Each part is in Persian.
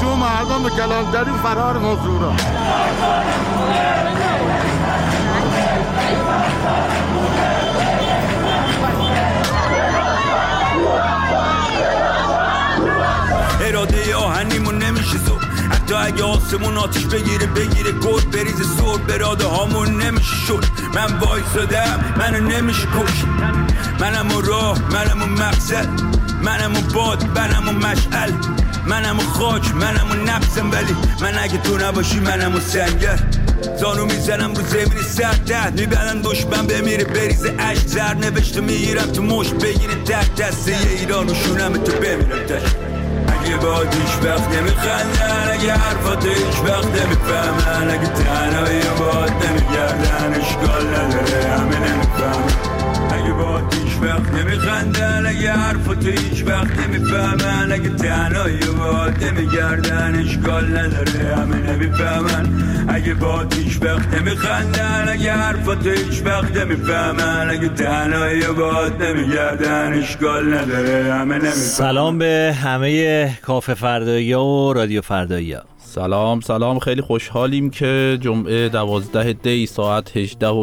جون مردم به کلانتری فرار مزدورا. اراده آهنیمون نمیشه زور، حتی اگه آسمون آتیش بگیره گل بریزه سور، براده هامون نمیشه شد. من وایسادم منو نمیشه کش، منم و راه، منم و مقصد، منم و باد، منم و مشعل، منم و خاک، منم و نفسم، ولی من اگه تو نباشی منم و سنگر. زانو میزنم رو زمین سرد میبرن دشمن بمیره بریزه عشق، زر نوشته میگیرم تو مشت بگیره تک دسته ایران و شونم تو بمیرم تشت. اگه باد هیچ وقت نمیخندن، اگه حرفات هیچ وقت نمیفهمن، اگه تنهایی باد نمیگردن اشکال نداره همه نمیفهمن. اگه باد هیچ وقت نمیخندن، اگه حرفات هیچ وقت نمیفهمن، اگه تنهایی باد نمیگردن اشکال نداره همه نمیفهمن. اگه باد هیچ وقت نمیخندن، اگه حرفات هیچ وقت نمیفهمن، اگه تنهایی باد نمیگردن اشکال نداره همه نمیفهمن. سلام به همه کافه فردایی‌ها و رادیو فردایی‌ها. سلام، خیلی خوشحالیم که جمعه 12 دی ساعت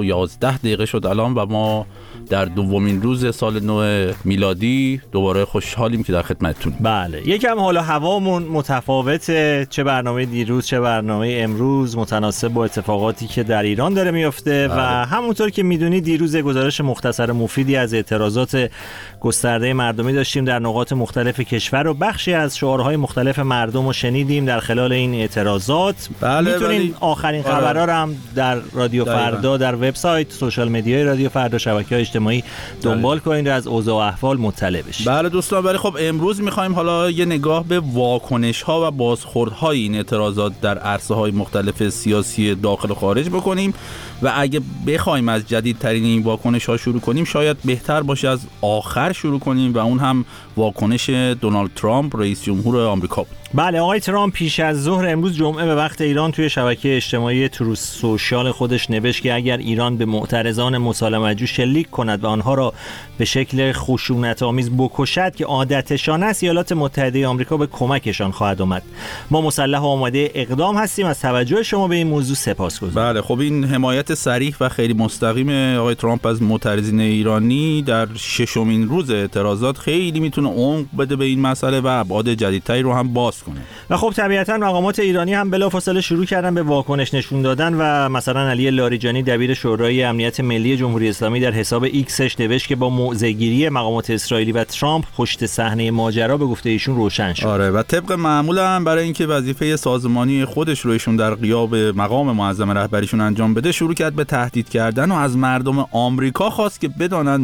18:11 شد الان و ما در دومین روز سال نو میلادی دوباره خوشحالیم که در خدمتتونیم. بله، یکم حالا هوامون متفاوته، چه برنامه دیروز چه برنامه امروز متناسب با اتفاقاتی که در ایران داره میفته. و همونطور که میدونید دیروز گزارش مختصر مفیدی از اعتراضات گسترده مردمی داشتیم در نقاط مختلف کشور و بخشی از شعارهای مختلف مردم رو شنیدیم در خلال این اعتراضات. میتونین آخرین خبرها رو هم در رادیو فردا، در وبسایت، سوشال مدیای رادیو فردا، شبکه‌های اجتماعی دنبال کنید و از اوضاع و احوال مطلع بشید. بله دوستان، ولی خب امروز می‌خوایم حالا یه نگاه به واکنش‌ها و بازخوردهای این اعتراضات در عرصه‌های مختلف سیاسی داخل و خارج بکنیم و اگه بخوایم از جدیدترین این واکنش‌ها شروع کنیم شاید بهتر باشه از آخر شروع کنیم و اون هم واکنش دونالد ترامپ رئیس جمهور آمریکا بود. بله، آقای ترامپ پیش از ظهر امروز جمعه به وقت ایران توی شبکه اجتماعی تروث سوشال خودش نوشت که اگر ایران به معترضان مسالمت‌جو شلیک کند و آنها را به شکل خشونت‌آمیز بکشد که عادتشان است، ایالات متحده آمریکا به کمکشان خواهد آمد. ما مسلح و آماده اقدام هستیم. از توجه شما به این موضوع سپاسگزارم. بله، خب این حمایت صریح و خیلی مستقیم آقای ترامپ از معترضین ایرانی در ششمین روز اعتراضات خیلی میتونه عمق بده به این مسئله و ابعاد جدیدتری رو هم باز کنه. و خب طبیعتاً مقامات ایرانی هم بلافاصله شروع کردن به واکنش نشون دادن و مثلا علی لاریجانی دبیر شورای امنیت ملی جمهوری اسلامی در حساب ایکسش نوشت که با موضع‌گیری مقامات اسرائیلی و ترامپ پشت صحنه ماجرا به گفته ایشون روشن شد. آره، و طبق معمول هم برای اینکه وظیفه سازمانی خودش رو ایشون در غیاب مقام معظم رهبریشون انجام بده شروع کرد به تهدید کردن و از مردم آمریکا خواست که بدانند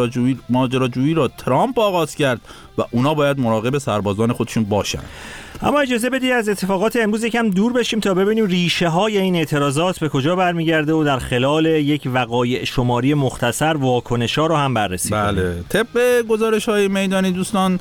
ماجراجویی را ترامپ آغاز کرد و اونا باید مراقب سربازان خودشون باشن. اما اجازه بدید از اتفاقات امروز یکم دور بشیم تا ببینیم ریشه های این اعتراضات به کجا برمیگرده و در خلال یک وقایع شماری مختصر واکنش‌ها رو هم بررسی کنیم. بله، طبق گزارش‌های میدانی دوستان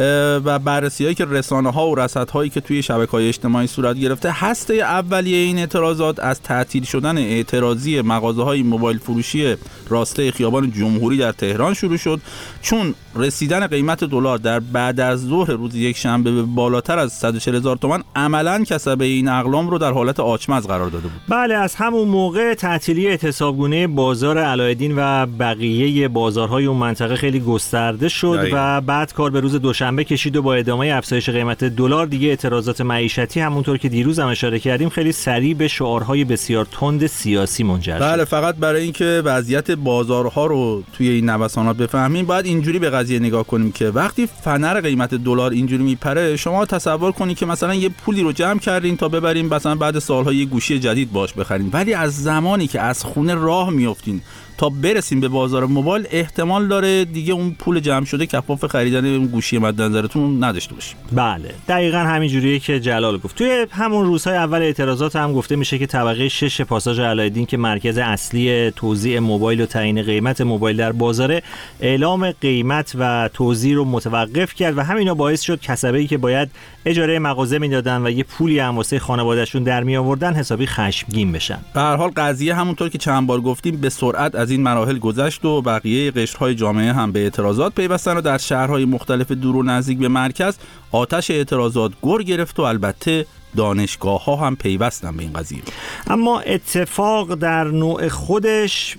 و بررسی‌هایی که رسانه‌ها و رصدهایی که توی شبکه‌های اجتماعی صورت گرفته، هسته اولیه این اعتراضات از تعطیل شدن اعتراضی مغازه‌های موبایل فروشی راسته خیابان جمهوری در تهران شروع شد، چون رسیدن قیمت دلار در بعد از ظهر روز یک شنبه به بالاتر از 140,000 تومان عملاً کسبه این اقلام رو در حالت آچمز قرار داده بود. بله، از همون موقع تعطیلی اعتصابگونه بازار علایالدین و بقیه بازارهای اون منطقه خیلی گسترده شد و بعد کار به روز دوشنبه کشید و با ادامه افزایش قیمت دلار دیگه اعتراضات معیشتی همونطور که دیروز هم اشاره کردیم خیلی سریع به شعارهای بسیار تند سیاسی منجر شد. بله، فقط برای اینکه وضعیت بازارها رو توی این نوسانات بفهمیم باید اینجوری به قضیه نگاه کنیم که وقتی فنر قیمت دلار اینجوری میپره، شما تصور کنید که مثلا یه پولی رو جمع کردین تا ببریم مثلا بعد سالها یه گوشی جدید باش بخرین، ولی از زمانی که از خونه راه میافتین تا برسیم به بازار موبایل احتمال داره دیگه اون پول جمع شده کفاف خریدن اون گوشی مد نظرتون نداشته باشیم. بله، دقیقاً همین جوریه که جلال گفت. توی همون روزهای اول اعتراضات هم گفته میشه که طبقه 6 پاساژ علایالدین که مرکز اصلی توزیع موبایل و تعیین قیمت موبایل در بازاره، اعلام قیمت و توزیع رو متوقف کرد و همینا باعث شد کسبه‌ای که باید اجاره مغازه میدادن و یه پولی هم واسه خانواده‌شون در می آوردن حسابی خشمگین بشن. به هر حال قضیه همونطور که چند بار گفتیم به سرعت از این مراحل گذشت و بقیه قشرهای جامعه هم به اعتراضات پیوستن و در شهرهای مختلف دور و نزدیک به مرکز آتش اعتراضات گر گرفت و البته دانشگاه‌ها هم پیوستن به این قضیه. اما اتفاق در نوع خودش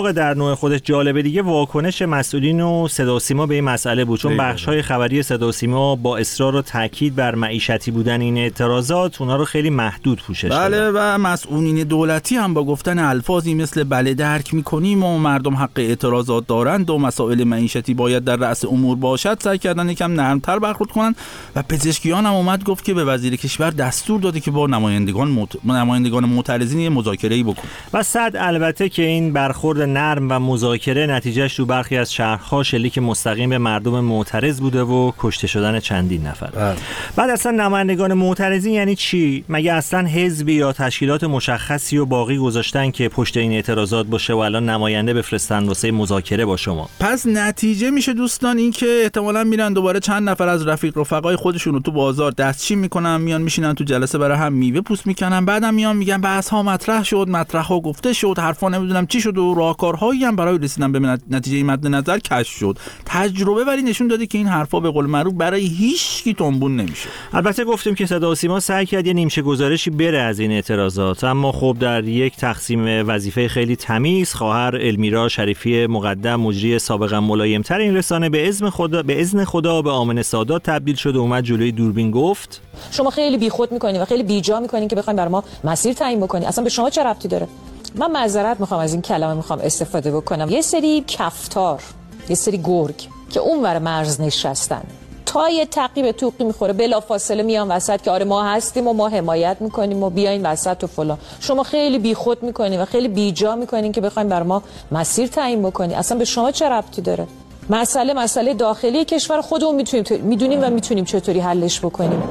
جالبه دیگه. واکنش مسئولین و صدا و سیما به این مسئله بود، چون بخش‌های خبری صدا و سیما با اصرار و تاکید بر معیشتی بودن این اعتراضات اونها رو خیلی محدود پوشش دادن. بله، و مسئولین دولتی هم با گفتن الفاظی مثل بله درک می‌کنیم و مردم حق اعتراضات دارند و مسائل معیشتی باید در رأس امور باشد سعی کردن یکم نرم‌تر برخورد کنن و پزشکیان هم اومد گفت که به وزیر کشور دستور داده که با نمایندگان معترضین مذاکره‌ای بکنه. و صد البته که این برخورد نرم و مذاکره نتیجهش تو برخی از شهرها شلیک مستقیم به مردم معترض بوده و کشته شدن چندین نفر. بعد اصلا نمایندگان معترضین یعنی چی؟ مگه اصلا حزبی یا تشکیلات مشخصی و باقی گذاشتن که پشت این اعتراضات باشه و الان نماینده بفرستن واسه مذاکره با شما؟ پس نتیجه میشه دوستان این که احتمالاً میرن دوباره چند نفر از رفقای خودشون رو تو بازار دستچین میکنن، میان میشینن تو جلسه برای هم میوه پوست میکنن، بعدم میان میگن بحث ها مطرح ها گفته شد، حرفا نمیدونم چی شد و راهکارهایی هم برای رسیدن به نتیجه مد نظر کشف شد. تجربه ولی نشون داده که این حرفا به قول معروف برای هیچ کی تنبون نمیشه. البته گفتیم که صدا و سیما سعی کرد یه نیمچه گزارشی بره از این اعتراضات، اما خب در یک تقسیم وظیفه خیلی تمیز خواهر المیرا شریفی مقدم مجری سابقا ملایم‌تر این رسانه به اذن خدا به آمن سادات تبدیل شد و اومد جلوی دوربین گفت شما خیلی بیخود میکنین و خیلی بیجا میکنین که بخواید برای ما مسیر تعیین بکنین. اصلا به شما چه ربطی داره؟ من معذرت میخوام از این کلمه میخوام استفاده بکنم. یه سری کفتار، یه سری گرگ که اونور مرز نشستن تا یه تعقیب توقی میخوره بلافاصله میان وسط که آره ما هستیم و ما حمایت میکنیم و بیاین وسط و فلان. شما خیلی بیخود میکنین و خیلی بیجا میکنین که بخواید برای ما مسیر تعیین بکنین. اصلا به شما چه ربطی داره؟ مسئله داخلی کشور خودمون میدونیم و میتونیم چطوری حلش بکنیم.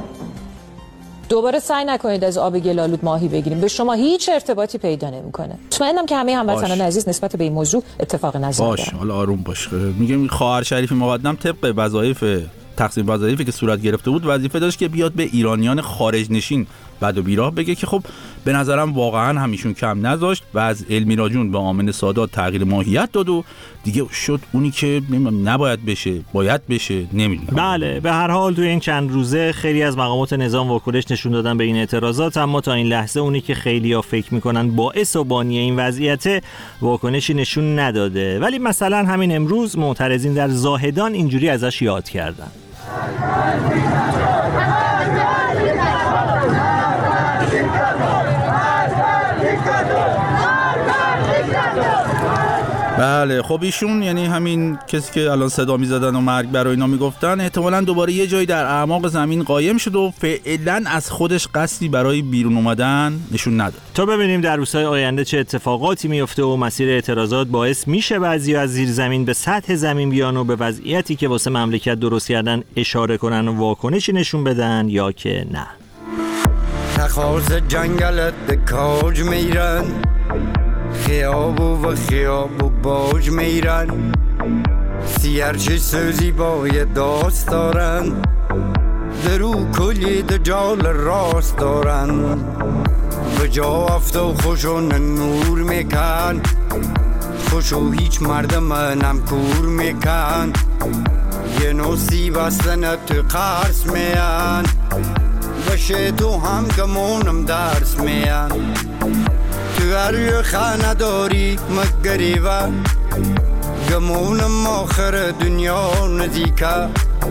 دوباره سعی نکنید از آب گلالود ماهی بگیریم، به شما هیچ ارتباطی پیدا نمیکنه. مطمئنم که همه هموطنان عزیز نسبت به این موضوع اتفاق نظر دارن. باش، حالا آروم باش. میگم خواهر شریفی مقدم طبق وظایف تقسیم وظایفی که صورت گرفته بود وظیفه داشت که بیاد به ایرانیان خارج نشین بد و بیراه بگه که خب به نظرم واقعا همیشون کم نذاشت و از المیرا جون به آمن سادات تغییر ماهیت داد و دیگه شد اونی که نباید بشه باید بشه. نمیدونم. بله، به هر حال توی این چند روزه خیلی از مقامات نظام واکنش نشون دادن به این اعتراضات، اما تا این لحظه اونی که خیلی‌ها فکر میکنن باعث و بانی این وضعیت واکنشی نشون نداده. ولی مثلا همین امروز معترضین در زاهدان اینجوری ازش یاد کردن. بله، خب ایشون یعنی همین کسی که الان صدا می‌زدن و مرگ برای اینا میگفتن احتمالاً دوباره یه جایی در اعماق زمین قایم شد و فعلاً از خودش قصدی برای بیرون اومدن نشون نداد. تا ببینیم در روزهای آینده چه اتفاقاتی میفته و مسیر اعتراضات باعث میشه بعضیا از زیر زمین به سطح زمین بیان و به وضعیتی که واسه مملکت درست کردن اشاره کنن و واکنشی نشون بدن یا که نه. تخاز جنگلت کاج میرن، خیاب و باج میرن، سیرچی سوزی باید داست دارن، درو کلی دجال راست دارن، به جا افته و خوشون نور میکن، خوشو هیچ مردم نمکور میکن، یه نوسی بستن تو قرص میان، بشه تو هم گمونم درس میان، تو هر خانه داری مگریبه، گمونم آخر دنیا نزیکه،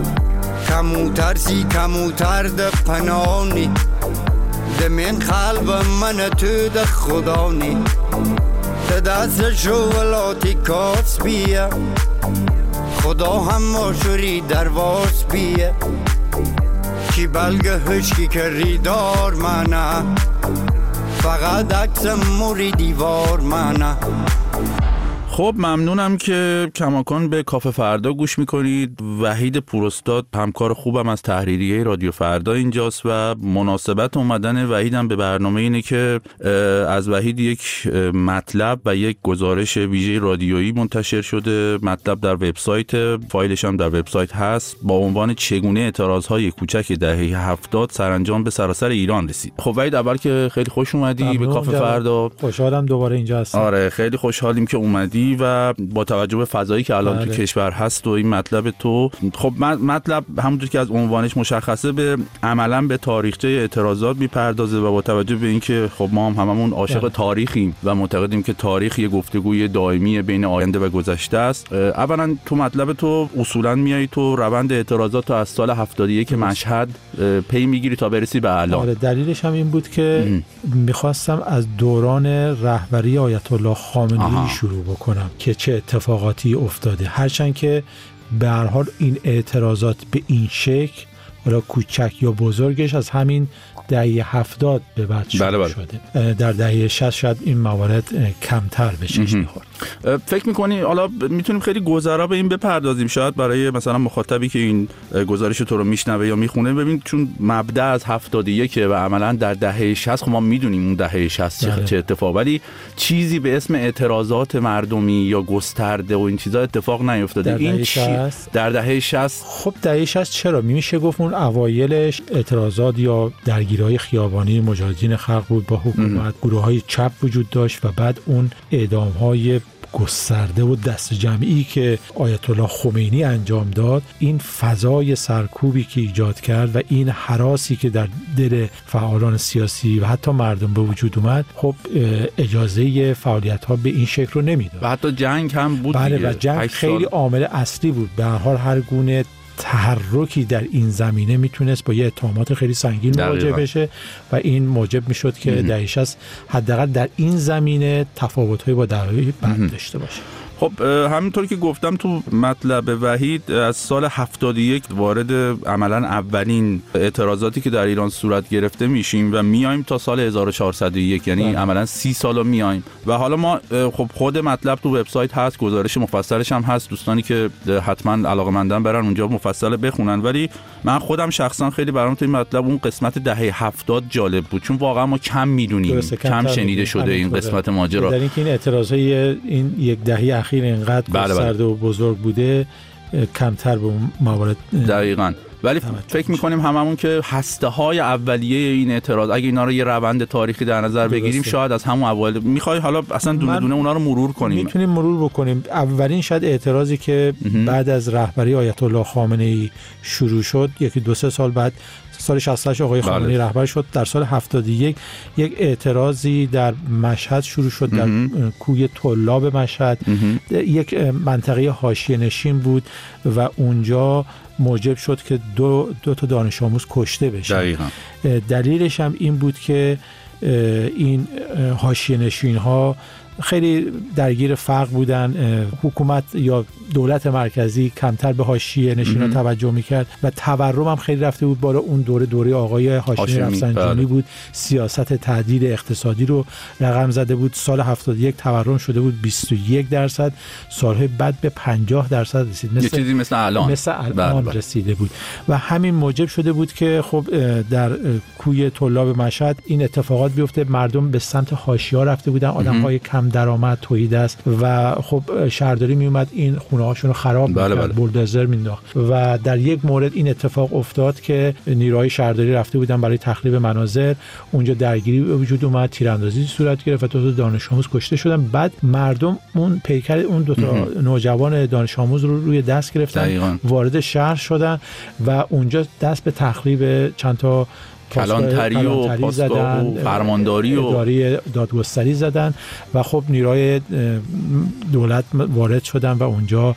کموتر ده پنانی، ده من قلب من تو ده خدانی، ده دست شولاتی کاس بیه، خدا هم ماشوری درواز بیه، کی بلگه هشکی که ریدار منه، فقط عکس موری دیوار منه. خب ممنونم که کماکان به کافه فردا گوش میکنید. وحید پوراستاد همکار خوبم از تحریریه رادیو فردا اینجاست و مناسبت اومدن وحیدم به برنامه اینه که از وحید یک مطلب و یک گزارش ویژه رادیویی منتشر شده. مطلب در وبسایت، فایلش هم در وبسایت هست، با عنوان چگونه اعتراضهای کوچک دهه 70 سرانجام به سراسر ایران رسید. خب وحید، اول که خیلی خوش اومدی به کافه فردا. خوشحالم دوباره اینجا هستم. آره خیلی خوشحالیم که اومدی. کردی و با توجه به فضایی که الان تو کشور هست و این مطلب تو، خب مطلب همونطور که از عنوانش مشخصه به عملاً به تاریخچه اعتراضات میپردازه و با توجه به اینکه خب ما هممون عاشق تاریخیم و معتقدیم که تاریخ یه گفتگوی دائمی بین آینده و گذشته است. اولا تو مطلب تو اصولاً میای تو روند اعتراضات تو از سال 71 مشهد پی میگیری تا برسی به الان. آره، دلیلش هم این بود که میخواستم از دوران رهبری آیت الله خامنه‌ای شروع بکنم که چه اتفاقاتی افتاده، هرچند که به هر حال این اعتراضات به این شکل حالا کوچک یا بزرگش از همین دهه 70 به بعد شروع شده. در دهه 60 شاید این موارد کمتر به چشم می‌خورد. فکر می‌کنی حالا میتونیم خیلی گذرا به این بپردازیم، شاید برای مثلا مخاطبی که این گزارش تو رو میشنوه یا میخونه، ببین چون مبدا از 71 و عملاً در دهه 60 خب ما میدونیم اون دهه 60 چه اتفاق، ولی چیزی به اسم اعتراضات مردمی یا گسترده و این چیزا اتفاق نیفتاده. این در دهه 60 خب دهه 60 چرا میشه گفت اون اوایلش اعتراضات یا درگیری‌های خیابانی مجاهدین خلق بود با حکومت، گروه‌های چپ وجود داشت و بعد اون اعدام‌های گسترده و دست جمعی که آیت الله خمینی انجام داد، این فضای سرکوبی که ایجاد کرد و این هراسی که در دل فعالان سیاسی و حتی مردم به وجود اومد، خب اجازه فعالیت‌ها به این شکل رو نمیداد. و حتی جنگ هم بود. بله، و جنگ خیلی عامل اصلی بود. به هر حال هر گونه تحرکی در این زمینه میتونست با یه اتهامات خیلی سنگین مواجه بشه و این موجب میشد که دهه 60 حداقل در این زمینه تفاوت‌های با دهه‌های بعد داشته باشه. خب همینطور که گفتم تو مطلب وحید، از سال 71 وارد عملاً اولین اعتراضاتی که در ایران صورت گرفته میشیم و میایم تا سال 1401، یعنی عملاً 30 سال میایم و حالا ما خب خود مطلب تو وبسایت هست، گزارش مفصلش هم هست، دوستانی که حتما علاقه‌مندن برن اونجا مفصل بخونن، ولی من خودم شخصا خیلی برام تو این مطلب اون قسمت دهه 70 جالب بود، چون واقعا ما کم میدونیم، کم شنیده شده این قسمت ماجرا. در اینکه این اعتراضای این یک دهه اخیر اینقدر گسترده و بزرگ بوده، کمتر به اون موارد دقیقاً. ولی فکر می‌کنیم هممون که هسته‌های اولیه این اعتراض، اگه اینا رو یه روند تاریخی در نظر بگیریم، شاید از همون اوایل می‌خوای حالا اصلا دونه دونه اونا رو مرور کنیم. میتونیم مرور بکنیم. اولین شاید اعتراضی که بعد از رهبری آیت الله خامنه‌ای شروع شد، یکی 2-3 سال بعد، سال 68 آقای خامنه‌ای رهبر شد، در سال 71 یک اعتراضی در مشهد شروع شد، در کوی طلاب مشهد. یک منطقه حاشیه نشین بود و اونجا موجب شد که دو تا دانش آموز کشته بشن. دقیقاً. دلیلش هم این بود که این حاشیه نشین ها خیلی درگیر فقر بودن، حکومت یا دولت مرکزی کمتر به حاشیه نشینان توجه میکرد و تورم هم خیلی رفته بود بالا. اون دوره آقای هاشمی رفسنجانی بود، سیاست تعدیل اقتصادی رو رقم زده بود. سال 71 تورم شده بود 21%، سالهای بعد به 50% رسید، یه چیزی مثل الان رسیده بود و همین موجب شده بود که خب در کوی طلاب مشهد این اتفاقات بیفته. مردم به سمت حاشیه‌ها رفته بودن، آدم‌های کم درآمد، توحیدست و خب شهرداری می اومد این خونه هاشون رو خراب می‌کرد، بولدوزر مینداخت و در یک مورد این اتفاق افتاد که نیروهای شهرداری رفته بودن برای تخریب منازل، اونجا درگیری به وجود اومد، تیراندازی صورت گرفت و دو تا دانش آموز کشته شدن. بعد مردم اون پیکر اون دو تا نوجوان دانش آموز رو روی دست گرفتن، وارد شهر شدن و اونجا دست به تخریب چند تا کلانتری و پاسگاه و فرمانداری و اداره دادگستری زدن و خب نیروهای دولت وارد شدن و اونجا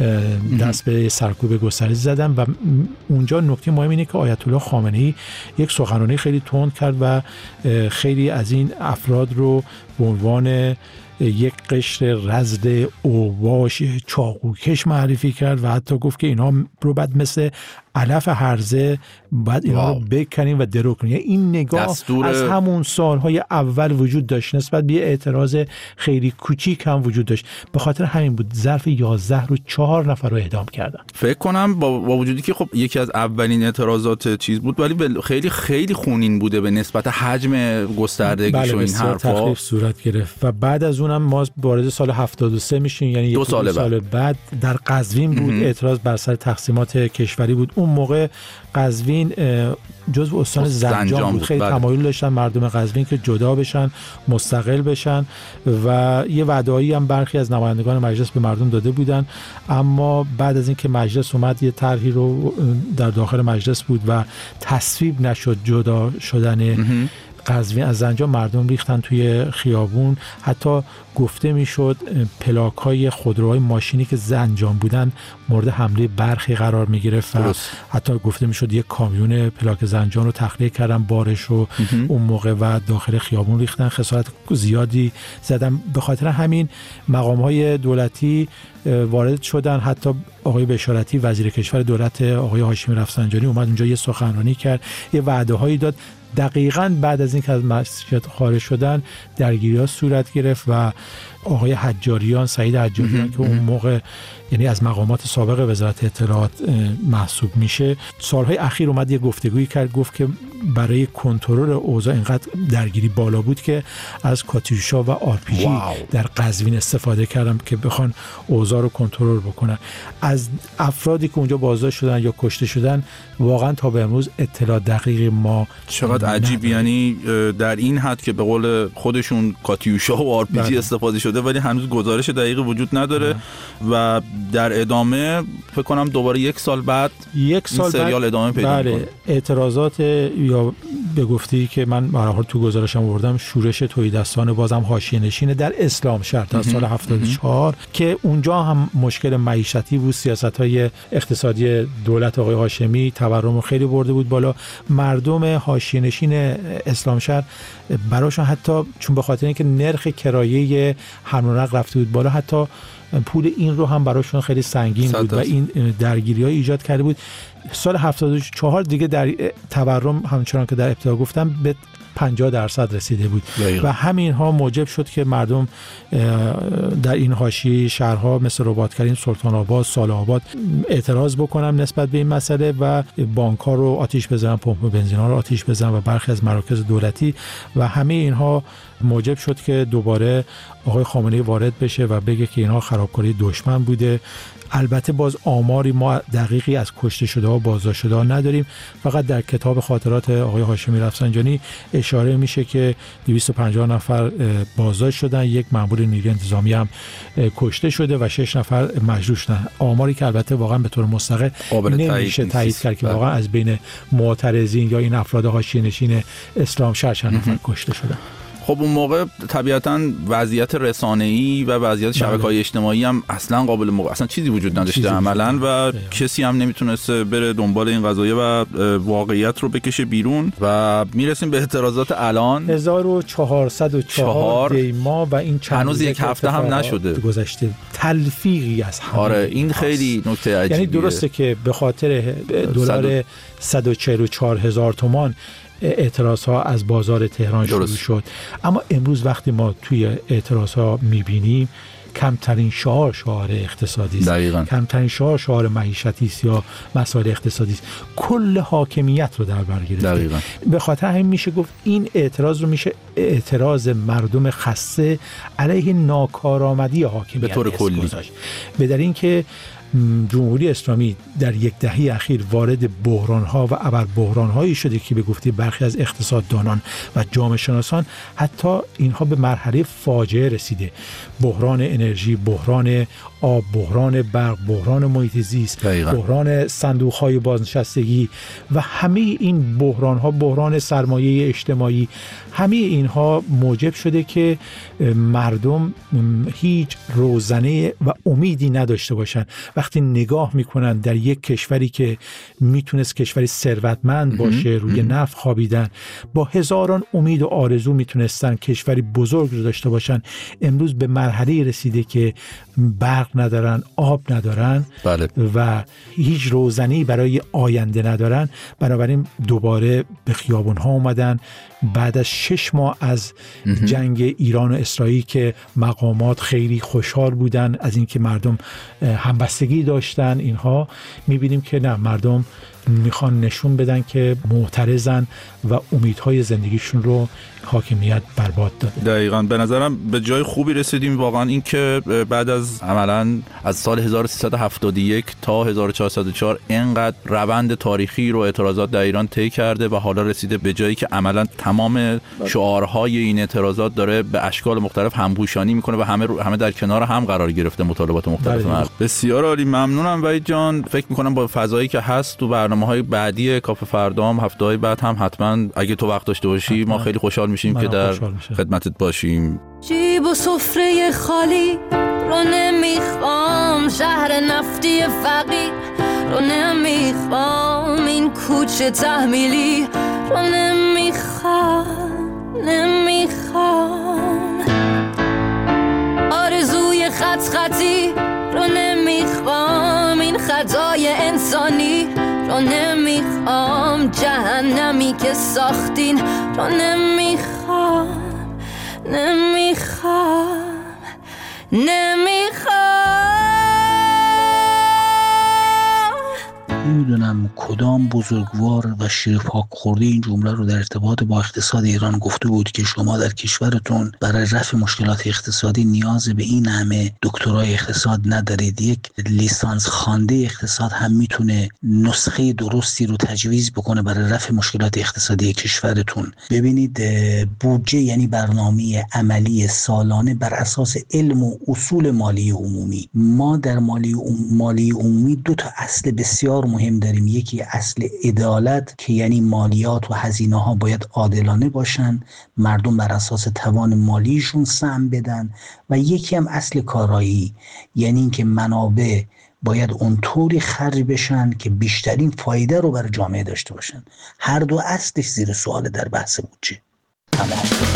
دست به سرکوب گستری زدن و اونجا نکته مهم اینه که آیت الله خامنه‌ای یک سخنرانی خیلی تند کرد و خیلی از این افراد رو به عنوان یک قشر رزل اوباش چاقوکش معرفی کرد و حتی گفت که اینا رو بعد مثل علف هرزه باید اینا رو بکنیم و درو کنیم. این نگاه از همون سالهای اول وجود داشت، نسبت به اعتراض خیلی کوچیک هم وجود داشت. به خاطر همین بود ظرف 11 روز 4 نفر رو اعدام کردن. فکر کنم با وجودی که خب یکی از اولین اعتراضات چیز بود، ولی خیلی خیلی خونین بوده به نسبت حجم گستردگیش و این حرفا. تخریب صورت گرفت و بعد از اونم ما وارد سال 73 میشیم، یعنی 2 سال بعد در قزوین بود. اعتراض بر سر تقسیمات کشوری بود. اون موقع قزوین جزو استان زنجان بود. خیلی تمایل داشتن مردم قزوین که جدا بشن، مستقل بشن و یه وعده‌ای هم برخی از نمایندگان مجلس به مردم داده بودن، اما بعد از اینکه مجلس اومد یه طرحی رو در داخل مجلس بود و تصویب نشد جدا شدن قزوین از زنجان، مردم ریختن توی خیابون. حتی گفته میشد پلاک‌های خودروهای ماشینی که زنجان بودن مورد حمله برخی قرار میگرفت و حتی گفته میشد یک کامیون پلاک زنجان رو تخلیه کردن بارش رو اون موقع و داخل خیابون ریختن، خسارت زیادی زدن. به خاطر همین مقام‌های دولتی وارد شدن. حتی آقای بشارتی وزیر کشور دولت آقای هاشمی رفسنجانی اومد اونجا یه سخنرانی کرد، یه وعده‌هایی داد. دقیقاً بعد از اینکه از مسجد خارج شدن درگیری‌ها صورت گرفت و آقای حجاریان، سعید حجاریان که اون موقع یعنی از مقامات سابق وزارت اطلاعات محسوب میشه، سالهای اخیر اومد یه گفتگویی کرد، گفت که برای کنترل اوضاع اینقدر درگیری بالا بود که از کاتیوشا و آرپیجی در قزوین استفاده کردم که بخوان اوضاع رو کنترل بکنن. از افرادی که اونجا بازداشت شدن یا کشته شدن واقعا تا به امروز اطلاع دقیقی ما چقدر عجیب، یعنی در این حد که به قول خودشون کاتیوشا و آرپیجی استفاده شده ولی هنوز گزارش دقیقی وجود نداره و در ادامه فکر کنم دوباره یک سال بعد سریال ادامه پیدا می‌کنه. اعتراضات یا به گفته‌ای که من به هر حال تو گزارشم آوردم، شورش تهیدستان بازم حاشیه‌نشین در اسلام شهر تا سال 74 که اونجا هم مشکل معیشتی بود، سیاست‌های اقتصادی دولت آقای هاشمی تورم خیلی برده بود بالا. مردم حاشیه‌نشین اسلام شهر براشون حتی چون به خاطر اینکه نرخ کرایه حمل و نقل رفته بود بالا، حتی پول این رو هم براشون خیلی سنگین بود و این درگیری‌ها ایجاد کرده بود. سال 74 دیگه در تورم همچنان که در ابتدا گفتم به 50% رسیده بود و همین ها موجب شد که مردم در این حاشیه شهرها مثل رباطکریم، سلطان آباد، سال آباد اعتراض بکنن نسبت به این مسئله و بانک‌ها رو آتش بزنن، پمپ بنزین‌ها رو آتش بزنن و برخی از مراکز دولتی و همه اینها موجب شد که دوباره آقای خامنه‌ای وارد بشه و بگه که اینها خرابکاری دشمن بوده. البته باز آماری ما دقیقی از کشته شده ها، بازداشت شده ها نداریم، فقط در کتاب خاطرات آقای هاشمی رفسنجانی اشاره میشه که 250 نفر بازداشت شدن، یک مأمور نیروی انتظامی هم کشته شده و 6 نفر مجروح شدن. آماری که البته واقعا به طور مستقل نمیشه تایید کرد که واقعا از بین معترضین یا این افراد حاشیه‌نشین اسلام شهر چند نفر کشته شدن. خب اون موقع طبیعتاً وضعیت رسانه‌ای و وضعیت شبکه‌های اجتماعی هم اصلا اصلا چیزی وجود نداشته عملاً و کسی هم نمیتونست بره دنبال این قضایه و واقعیت رو بکشه بیرون و میرسیم به اعتراضات الان 1404 دیما و این چند هنوز یک هفته هم نشده گذشته، تلفیقی از همه. آره این خیلی نکته عجیبیه. یعنی درسته که به خاطر دلار 144,000 تومان اعتراض ها از بازار تهران شروع شد، اما امروز وقتی ما توی اعتراض ها میبینیم کمترین شعار اقتصادی است، کمترین شعار معیشتی است یا مسائل اقتصادی است، کل حاکمیت رو در بر گرفته. به خاطر همین میشه گفت این اعتراض رو میشه اعتراض مردم خسته علیه ناکارآمدی حاکمیت به طور کلی، به دلیل اینکه جمهوری اسلامی در یک دهه اخیر وارد بحران‌ها و ابربحران‌هایی شده که به گفته برخی از اقتصاددانان و جامعه شناسان حتی اینها به مرحله فاجعه رسیده. بحران انرژی، بحران آب، بحران برق، بحران محیط زیست، بحران صندوق‌های بازنشستگی و همه این بحران‌ها، بحران سرمایه اجتماعی، همه اینها موجب شده که مردم هیچ روزنه و امیدی نداشته باشن. وقتی نگاه میکنن در یک کشوری که میتونست کشوری ثروتمند باشه، روی نفت خوابیدن، با هزاران امید و آرزو میتونستن کشوری بزرگ رو داشته باشن، امروز به مرحله رسیده که برق ندارن، آب ندارن و هیچ روزنه‌ای برای آینده ندارن. بنابراین دوباره به خیابون‌ها اومدن بعد از 6 ماه از جنگ ایران و اسرائیل که مقامات خیلی خوشحال بودن از اینکه مردم همبستگی داشتن. اینها می‌بینیم که نه، مردم میخوان نشون بدن که معترضن و امیدهای زندگیشون رو حاکمیت برباد داده. دقیقاً به نظرم به جای خوبی رسیدیم واقعا. این که بعد از عملاً از سال 1371 تا 1404 اینقدر روند تاریخی رو اعتراضات در ایران طی کرده و حالا رسیده به جایی که عملاً تمام شعارهای این اعتراضات داره به اشکال مختلف همپوشانی میکنه و همه در کنار هم قرار گرفته مطالبات مختلف مردم. بسیار عالی، ممنونم وحید جان. فکر میکنم با فضایی که هست تو برنامه‌های بعدی کافه فردام هفته‌های بعد هم حتما اگه تو وقت داشته باشی ما خیلی خوشحال میشیم که در خدمتت باشیم. جیب و سفره خالی رو نمیخوام، شهر نفتی فقیر رو نمیخوام، این کوچه تحمیلی رو نمیخوام، آرزوی خطی رو نمیخوام، این خطای انسانی رو نمیخوام، جهنمی که ساختین رو نمیخوام. نمیدونم کدام بزرگوار و شیرپاک خورده این جمله رو در ارتباط با اقتصاد ایران گفته بود که شما در کشورتون برای رفع مشکلات اقتصادی نیاز به این همه دکترای اقتصاد ندارید، یک لیسانس خوانده اقتصاد هم میتونه نسخه درستی رو تجویز بکنه برای رفع مشکلات اقتصادی کشورتون. ببینید بودجه یعنی برنامه عملی سالانه بر اساس علم و اصول مالی عمومی. ما در مالی عمومی دو تا اصل بسیار مهم داریم. یکی اصل عدالت که یعنی مالیات و هزینه ها باید عادلانه باشن، مردم بر اساس توان مالیشون سهم بدن، و یکی هم اصل کارایی یعنی اینکه منابع باید اونطوری خرج بشن که بیشترین فایده رو برای جامعه داشته باشن. هر دو اصلش زیر سوال در بحث بودجه. تمام.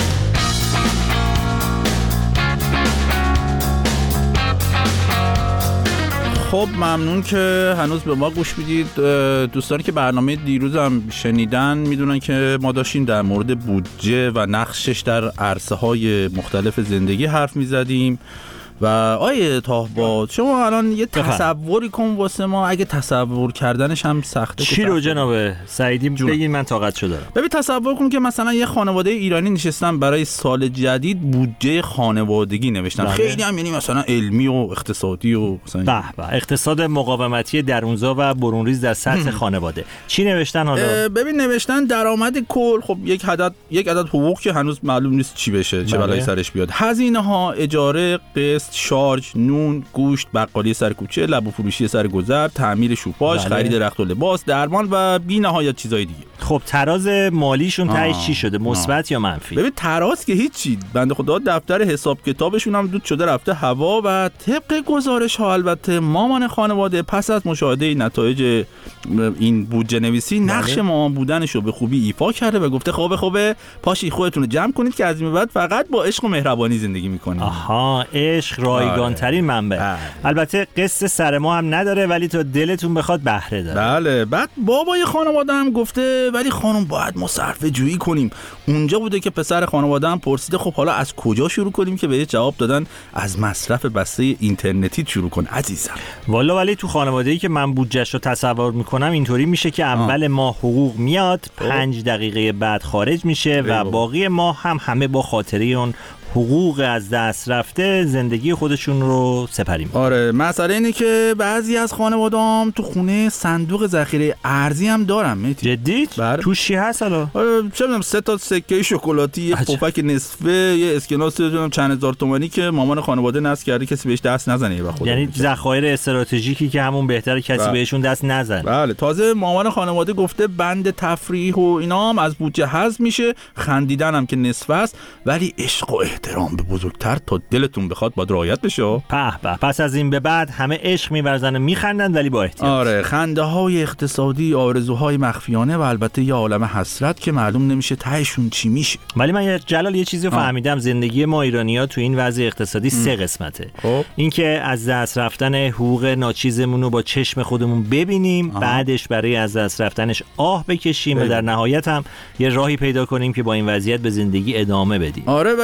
خب ممنون که هنوز به ما گوش میدید. دوستانی که برنامه دیروزم شنیدن میدونن که ما داشتیم در مورد بودجه و نقشش در عرصه‌های مختلف زندگی حرف میزدیم و آیه تاهباد شما الان یه تصوری کن واسه ما، اگه تصور کردنش هم سخته. چی رو جناب سعیدی بگین، من طاقتشو دارم. ببین تصور کن که مثلا یه خانواده ایرانی نشستن برای سال جدید بودجه خانوادگی نوشتن. خیلی هم یعنی مثلا علمی و اقتصادی و مثلا اقتصاد مقاومتی درونزا و برونریز در سطح خانواده. چی نوشتن حالا؟ ببین نوشتن درآمد کل، خب یک عدد حقوق که هنوز معلوم نیست چی بشه، چه بلایی سرش بیاد. هزینه ها، اجاره، قسط، شارژ، نون، گوشت، بقالی سر کوچه، لب و فروشی سر گذر، تعمیر شوپاژ، خرید رخت و لباس، درمان و بی‌نهایت چیزای دیگه. خب تراز مالیشون تهش چی شده؟ مثبت یا منفی؟ ببین تراز که هیچی، بنده خدا دفتر حساب کتابشون هم دود شده رفته هوا و طبق گزارش ها البته مامان خانواده پس از مشاهده نتایج این بودجه نویسی نقش مامان بودنش رو به خوبی ایفا کرده و گفته خوبه پاشی خودتون رو جمع کنید که از این بعد فقط با عشق و مهربانی زندگی می‌کنید. آها، عشق رایگان ترین منبع. البته قصه سر ما هم نداره ولی تا دلتون بخواد بهره داره. بله. بعد بابای خانواده هم گفته ولی خانم باید ما صرفه جویی کنیم. اونجا بوده که پسر خانواده هم پرسیده خب حالا از کجا شروع کنیم، که بهش جواب دادن از مصرف بسته اینترنتی شروع کن عزیزم. والا ولی تو خانواده‌ای که من بودجه‌شو تصور میکنم اینطوری میشه که اول ماه حقوق میاد، 5 دقیقه بعد خارج میشه و باقی ماه هم همه با خاطره اون حقوق از دست رفته زندگی خودشون رو سپری می‌کنن. آره، مسئله اینه که بعضی از خانواده‌ام تو خونه صندوق ذخیره ارزی هم دارن. جدی؟ توش چی هست حالا؟ چه می‌دونم 3 تا سکه شکلاتی، یه پفک نصفه، یه اسکناس چند هزار تومانی که مامان خانواده نصب کرده کسی بهش دست نزنه یه وقت. یعنی ذخایر استراتژیکی که همون بهتره کسی بهشون دست نزنه. بله. تازه مامان خانواده گفته بند تفریح و اینا هم از بودجه حذف میشه، خندیدن هم که نصف است، ولی عشق و احترام به بزرگتر تا دلتون بخواد باید رعایت بشه. پس از این به بعد همه عشق می‌ورزن و میخندن ولی با احتیاط. آره، خنده‌های اقتصادی، آرزوهای مخفیانه و البته یه عالمه حسرت که معلوم نمیشه تهشون چی میشه. ولی من جلال یه چیزی رو فهمیدم، زندگی ما ایرانی‌ها تو این وضع اقتصادی 3 قسمته. اینکه از دست رفتن حقوق ناچیزمون رو با چشم خودمون ببینیم، بعدش برای از دست رفتنش آه بکشیم و در نهایت هم یه راهی پیدا کنیم که با این وضعیت به زندگی ادامه بدیم. آره، ولی فقط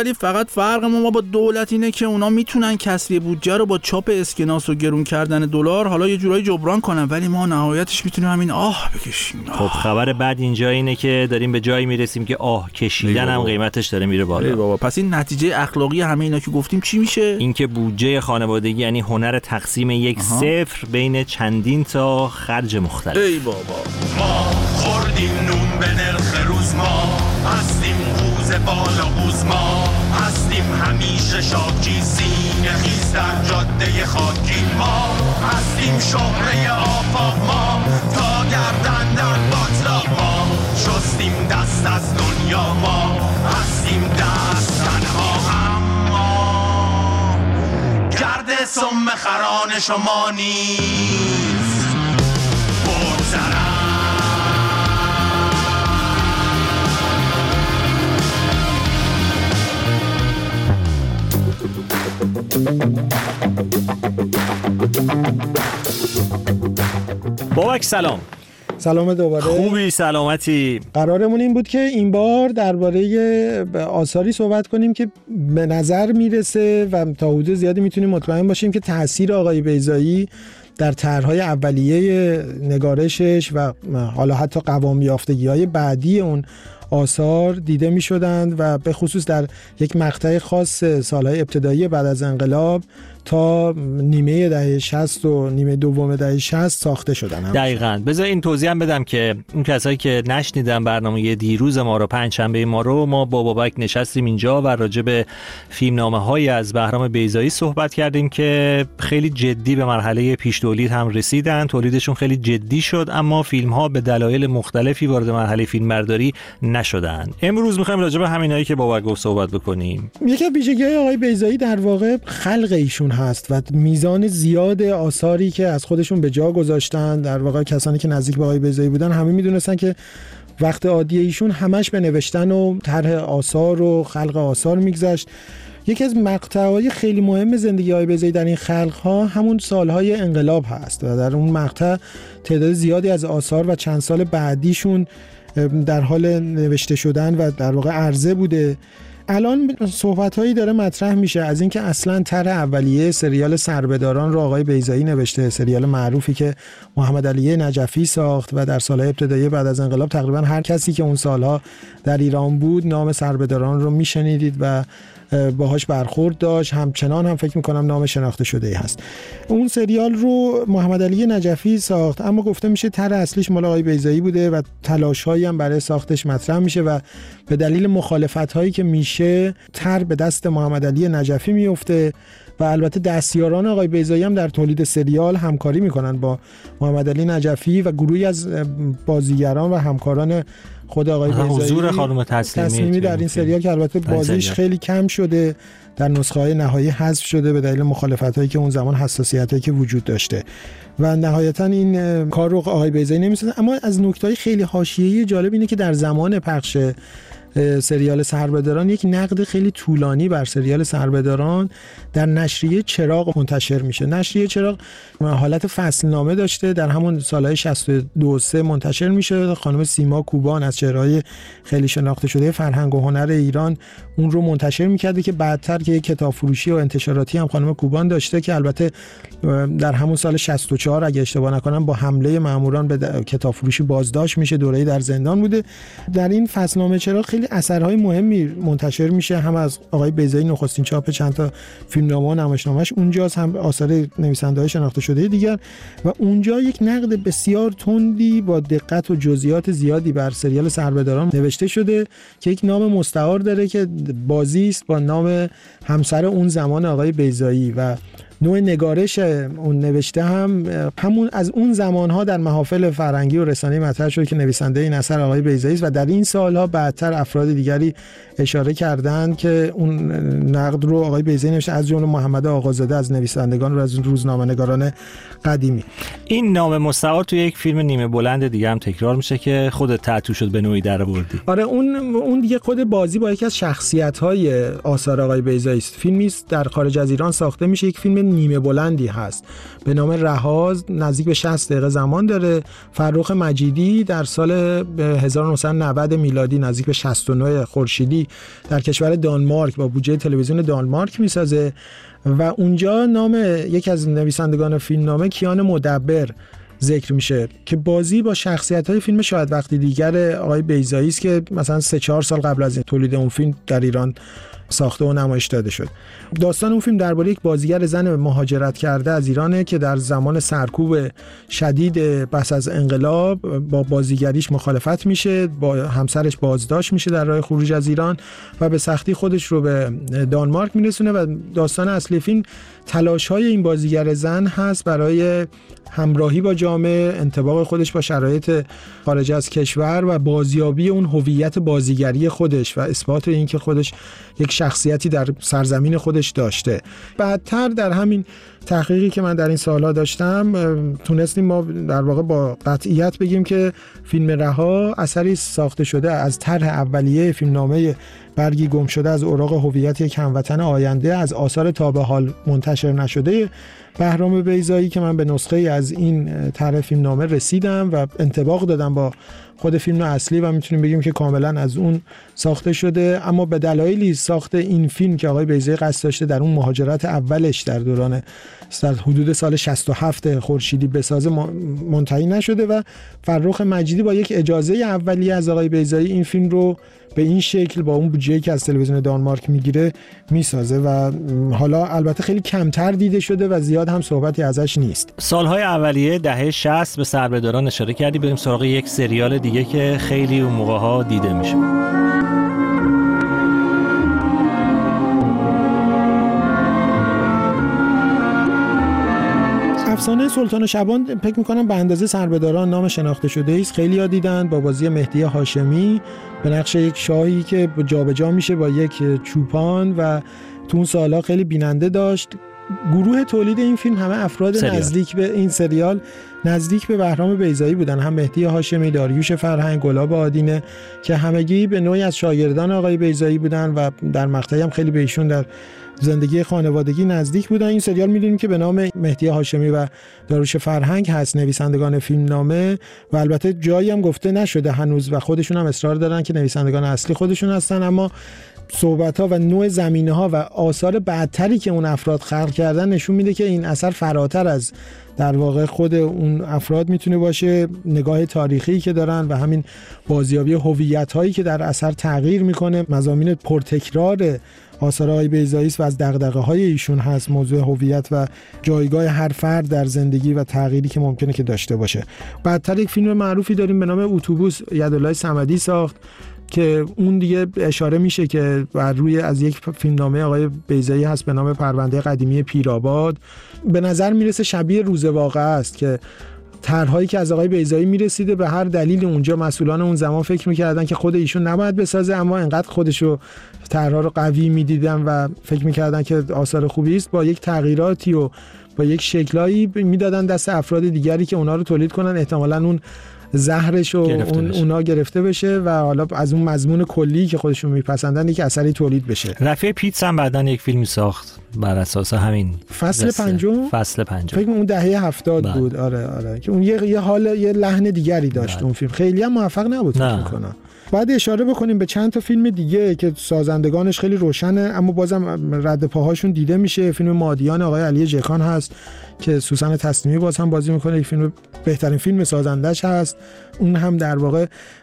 فرق ما با دولت اینه که اونا میتونن کسری بودجه رو با چاپ اسکناس و گرون کردن دلار حالا یه جورایی جبران کنن، ولی ما نهایتش میتونیم همین آه بکشیم. خب خبر بعد اینجا اینه که داریم به جایی میرسیم که آه کشیدن هم قیمتش داره میره بالا. بابا پس این نتیجه اخلاقی همه اینا که گفتیم چی میشه؟ اینکه بودجه خانوادگی یعنی هنر تقسیم یک صفر بین چندین تا خرج مختلف. ای بابا ما خوردیم نون به نرخ روز، ما هستیم قوز بالا قوز، ما هستیم همیشه شاکی سینه خیز در جاده خاکی، ما هستیم شهره آفاق، ما تا گردن در باطلاق، ما شستیم دست از دنیا، ما هستیم دست تنها، اما گرد سم خران شما نیست بگذرم. بابک سلام. سلام دوباره. خوبی؟ سلامتی؟ قرارمون این بود که این بار درباره آثاری صحبت کنیم که به نظر میرسه و تا حدود زیادی میتونیم مطمئن باشیم که تأثیر آقای بیضایی در طرح‌های اولیه نگارشش و حالا حتی قوام یافتگی‌های بعدی اون آثار دیده می شدند و به خصوص در یک مقطع خاص سالهای ابتدایی بعد از انقلاب تا نیمه دهه 60 و نیمه دوم دهه 60 ساخته شدن. دقیقاً. بذار این توضیح هم بدم که اون کسایی که نشنیدن برنامه دیروز ما رو، پنجشنبه ما رو، ما با بابک نشستیم اینجا و راجع به فیلمنامه‌هایی از بهرام بیضایی صحبت کردیم که خیلی جدی به مرحله پیش تولید هم رسیدن، تولیدشون خیلی جدی شد، اما فیلم‌ها به دلایل مختلفی وارد مرحله فیلمبرداری نشدن. امروز می‌خوایم راجع به همینایی که بابک گفت صحبت بکنیم. یکی از ویژگی‌های آقای بیضایی در واقع خلق ایشون هست و میزان زیاد آثاری که از خودشون به جا گذاشتن. در واقع کسانی که نزدیک به آقای بیضایی بودن همه میدونستن که وقت عادی ایشون همش به نوشتن و طرح آثار و خلق آثار میگذشت. یکی از مقطع‌های خیلی مهم زندگی آقای بیضایی در این خلق‌ها همون سالهای انقلاب هست و در اون مقطع تعداد زیادی از آثار و چند سال بعدیشون در حال نوشته شدن و در واقع عرضه بوده. الان صحبت‌هایی داره مطرح میشه از اینکه اصلاً طرح اولیه سریال سربه‌داران رو آقای بیضایی نوشته، سریال معروفی که محمد علی نجفی ساخت و در سالهای ابتدایی بعد از انقلاب تقریباً هر کسی که اون سالها در ایران بود نام سربه‌داران رو میشنیدید و باهاش برخورد داشت، همچنان هم فکر میکنم نام شناخته شده‌ای هست. اون سریال رو محمد علی نجفی ساخت، اما گفته میشه طرح اصلیش مال آقای بیضایی بوده و تلاش‌هایی هم برای ساختش مطرح میشه و به دلیل مخالفت‌هایی که میشه طرح به دست محمد علی نجفی میفته و البته دستیاران آقای بیضایی هم در تولید سریال همکاری میکنن با محمد علی نجفی و گروهی از بازیگران و همکاران خود آقای بیضایی. حضور خانم تسلیمی در این سریال که البته بازیش خیلی کم شده، در نسخه‌های نهایی حذف شده به دلیل مخالفتایی که اون زمان حساسیتایی که وجود داشته و نهایتا این کار رو آقای بیضایی نمی‌سازه. اما از نکته‌های خیلی حاشیه‌ای جالب اینه که در زمان پخش سریال سربه‌داران یک نقد خیلی طولانی بر سریال سربه‌داران در نشریه چراغ منتشر میشه. نشریه چراغ حالت فصلنامه داشته، در همون سالهای 62-3 منتشر میشه. خانم سیما کوبان از چهره‌های خیلی شناخته شده فرهنگ و هنر ایران اون رو منتشر میکرده که بعدتر که یک کتاب فروشی و انتشاراتی هم خانم کوبان داشته که البته در همون سال 64 اگه اشتباه نکنم با حمله ماموران به کتاب فروشی بازداشت میشه، دوره‌ای در زندان بوده. در این فصلنامه چراغ خیلی اثرهای مهمی منتشر میشه، هم از آقای بیضایی نخستین چاپ چند تا فیلمنامه و نمایشنامه‌اش اونجاست، هم آثار نویسنده‌های شناخته شده دیگر و اونجا یک نقد بسیار تندی با دقت و جزئیات زیادی بر سریال سربه‌داران نوشته شده که یک نام مستعار داره که بازی است با نام همسر اون زمان آقای بیضایی و نوع نگارش اون نوشته هم همون از اون زمانها در محافل فرهنگی و رسانه‌ای مطرح شد که نویسنده این اثر آقای بیضایی است و در این سالها بعدتر افراد دیگری اشاره کردند که اون نقد رو آقای بیضایی نوشته، از جمله محمد آقازاده از نویسندگان و از روزنامه‌نگاران قدیمی. این نام مستعار توی یک فیلم نیمه بلند دیگه هم تکرار میشه که خودت تتو شد به نوعی درآوردی. آره اون دیگه خود بازی با یکی از شخصیت‌های آثار آقای بیضایی است. فیلمی است در خارج از ایران ساخته میشه، یک فیلم نیمه بلندی هست به نام رها، نزدیک به 60 دقیقه زمان داره. فرخ مجیدی در سال 1990 میلادی نزدیک به 69 خورشیدی در کشور دانمارک با بودجه تلویزیون دانمارک میسازه و اونجا نام یکی از نویسندگان فیلمنامه کیان مدبر ذکر میشه که بازی با شخصیت‌های فیلم شاید وقتی دیگر آقای بیضایی است که مثلا 3-4 سال قبل از تولید اون فیلم در ایران ساخته و نمایش داده شد. داستان اون فیلم درباره یک بازیگر زن مهاجرت کرده از ایرانه که در زمان سرکوب شدید پس از انقلاب با بازیگریش مخالفت میشه، با همسرش بازداشت میشه در راه خروج از ایران و به سختی خودش رو به دانمارک میرسونه و داستان اصلی فیلم تلاش‌های این بازیگر زن هست برای همراهی با جامعه، انطباق خودش با شرایط خارج از کشور و بازیابی اون هویت بازیگری خودش و اثبات اینکه خودش یک شخصیتی در سرزمین خودش داشته. بعدتر در همین تحقیقی که من در این سالها داشتم تونستیم ما در واقع با قطعیت بگیم که فیلم رها اثری ساخته شده از طرح اولیه فیلمنامه برگی گم شده از اوراق هویت یک هموطن آینده از آثار تا به حال منتشر نشده بهرام بیضایی که من به نسخه از این طرح فیلمنامه رسیدم و انطباق دادم با خود فیلم اصلی و میتونیم بگیم که کاملا از اون ساخته شده. اما به دلایلی ساخت این فیلم که آقای بیضایی قصد داشته در اون مهاجرت اولش در دوران حدود سال 67 خورشیدی بسازه منتهی نشده و فرخ مجیدی با یک اجازه اولیه از آقای بیضایی این فیلم رو به این شکل با اون بودجه‌ای که از تلویزیون دانمارک میگیره میسازه و حالا البته خیلی کمتر دیده شده و زیاد هم صحبتی ازش نیست. سالهای اولیه دهه 60 به سربهداران اشاره کردی، بریم سراغ یک سریال دیگه که خیلی اون موقع‌ها دیده میشه. افسانه سلطان شبان فکر می‌کنم به اندازه سربهداران نام شناخته شده است. خیلی‌ها دیدن با بازی مهدی هاشمی به نقش یک شاهی که جابجا میشه با یک چوپان و تو اون سال‌ها خیلی بیننده داشت. گروه تولید این فیلم همه افراد نزدیک به این سریال نزدیک به بهرام بیضایی بودن، هم مهدی هاشمی، داریوش فرهنگ، گلاب آدینه که همگی به نوعی از شاگردان آقای بیضایی بودن و در مقطعی هم خیلی به ایشون در زندگی خانوادگی نزدیک بودن. این سریال می‌دونیم که به نام مهدی هاشمی و داریوش فرهنگ هست نویسندگان فیلمنامه و البته جایی هم گفته نشده هنوز و خودشون هم اصرار دارن که نویسندگان اصلی خودشون هستن، اما صحبت‌ها و نوع زمینه‌ها و آثار بعدتری که اون افراد خلق کردن نشون میده که این اثر فراتر از در واقع خود اون افراد میتونه باشه، نگاه تاریخی که دارن و همین بازیابی هویت‌هایی که در اثر تغییر میکنه. مضامین پرتکرار آثار آقای بیضایی و از دغدغه‌های ایشون هست موضوع هویت و جایگاه هر فرد در زندگی و تغییری که ممکنه که داشته باشه. بعدتر یک فیلم معروفی داریم به نام اتوبوس یدالله صمدی ساخت که اون دیگه اشاره میشه که بر روی از یک فیلمنامه آقای بیضایی هست به نام پرونده قدیمی پیرآباد. به نظر میرسه شبیه روز واقعه است که طرح‌هایی که از آقای بیضایی میرسیده به هر دلیل اونجا مسئولان اون زمان فکر میکردن که خود ایشون نباید بسازه، اما انقدر خودشو طرح‌ها رو قوی میدیدن و فکر میکردن که آثار خوبی است، با یک تغییراتی و با یک شکلایی میدادن دست افراد دیگری که اونا رو تولید کنن، احتمالاً اون زهرش و اونا گرفته بشه و حالا از اون مضمون کلی که خودشون میپسندن یک اثری تولید بشه. رفیع پیتس هم بعداً یک فیلمی ساخت بر اساس همین فصل پنجم فکر اون دهه 70 بود. آره که اون یه حال یه لحن دیگری داشت. اون فیلم خیلی هم موفق نبود فکر می‌کنم. بعد اشاره بکنیم به چند تا فیلم دیگه که سازندگانش خیلی روشنه اما بازم رد پاهاشون دیده میشه. فیلم مادیان آقای علی جکان هست که سوسن تسلیمی باز هم بازی میکنه، یک فیلم بهترین فیلم سازندش هست. اون هم در واقع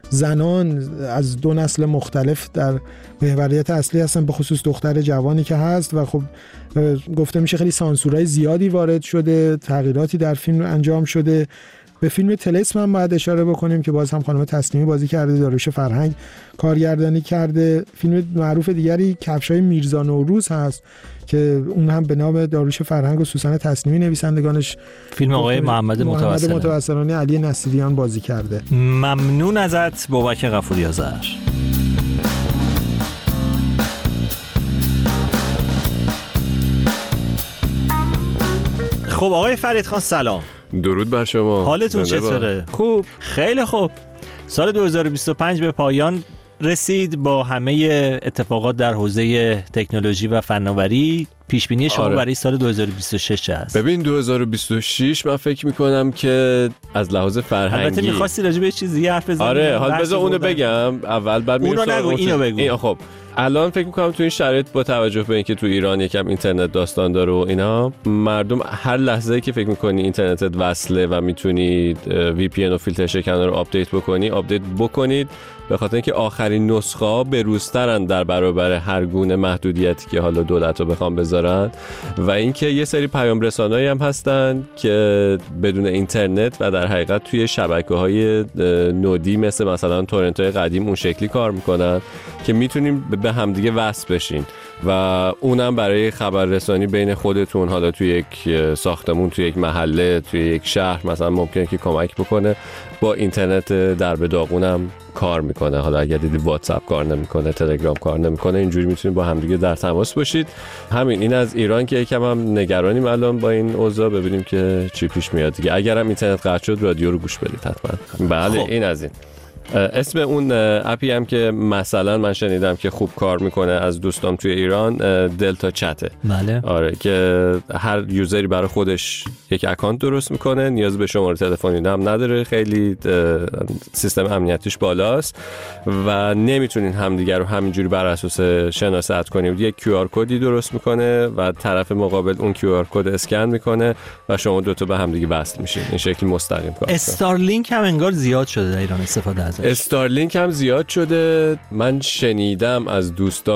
زنان از دو نسل مختلف در محوریت اصلی هستن، به خصوص دختر جوانی که هست و خب گفته میشه خیلی سانسورهای زیادی وارد شده، تغییراتی در فیلم انجام شده. به فیلم طلسم هم باید اشاره بکنیم که باز هم خانم تسلیمی بازی کرده، داریوش فرهنگ کارگردانی کرده. فیلم معروف دیگری کفشای میرزا نوروز هست که اون هم به نام داریوش فرهنگ و سوسن تسلیمی نویسندگانش. فیلم آقای محمد متوسلانی علی نصیریان بازی کرده. ممنون ازت بابک غفوری آذر. خب آقای فرید خان سلام. درود بر شما. حالتون چطوره؟ خوب، خیلی خوب. سال 2025 به پایان رسید با همه اتفاقات در حوزه تکنولوژی و فناوری. پیش بینی شما برای سال 2026 چه هست؟ ببین 2026 من فکر میکنم که از لحاظ فرهنگی، البته می‌خواستی راجع به چیز دیگه حرف بزنی. آره حالا بذار اونو بگم اول، بعد میریم اونو نگو، اینو بگو. خب الان فکر میکنم تو این شرایط با توجه به اینکه تو ایران یکم اینترنت داستان داره و اینا، مردم هر لحظه‌ای که فکر میکنی اینترنتت وصله و میتونی VPN و فیلتر شکن رو آپدیت بکنید، به خاطر اینکه آخرین نسخه‌ها بروزترن در برابر هر گونه محدودیتی که حالا دولت‌ها بخوام بذارن، و اینکه یه سری پیام رسانایی هم هستن که بدون اینترنت و در حقیقت توی شبکه‌های نودی مثلا تورنت‌های قدیم اون شکلی کار میکنن که میتونیم به همدیگه وصل بشین، و اونم برای خبررسانی بین خودتون، حالا توی یک ساختمون، توی یک محله، توی یک شهر مثلا ممکنه که کمک بکنه. با اینترنت در به داغونم کار میکنه. حالا اگر دیدی واتساپ کار نمیکنه، تلگرام کار نمیکنه، اینجوری میتونید با همدیگه در تماس باشید. همین، این از ایران که یکم هم نگرانیم الان با این اوضاع، ببینیم که چی پیش میاد دیگه. اگرم اینترنت قطع شد رادیو رو گوش بدید حتما. بله خب. این از این. اسم اون اپی هم که مثلا من شنیدم که خوب کار میکنه از دوستام توی ایران، دلتا چته. بله. آره، که هر یوزری برای خودش یک اکانت درست میکنه، نیاز به شماره تلفنی هم نداره، خیلی سیستم امنیتیش بالاست و نمیتونین همدیگر رو همینجوری بر اساس شناسایی کنید. یک QR کدی درست میکنه و طرف مقابل اون QR کد اسکن میکنه و شما دوتا به همدیگه وصل میشین. این شکلی مستقیم کار. استارلینک هم انگار زیاد شده در ایران استفاده ازش. استارلینک هم زیاد شده. من شنیدم از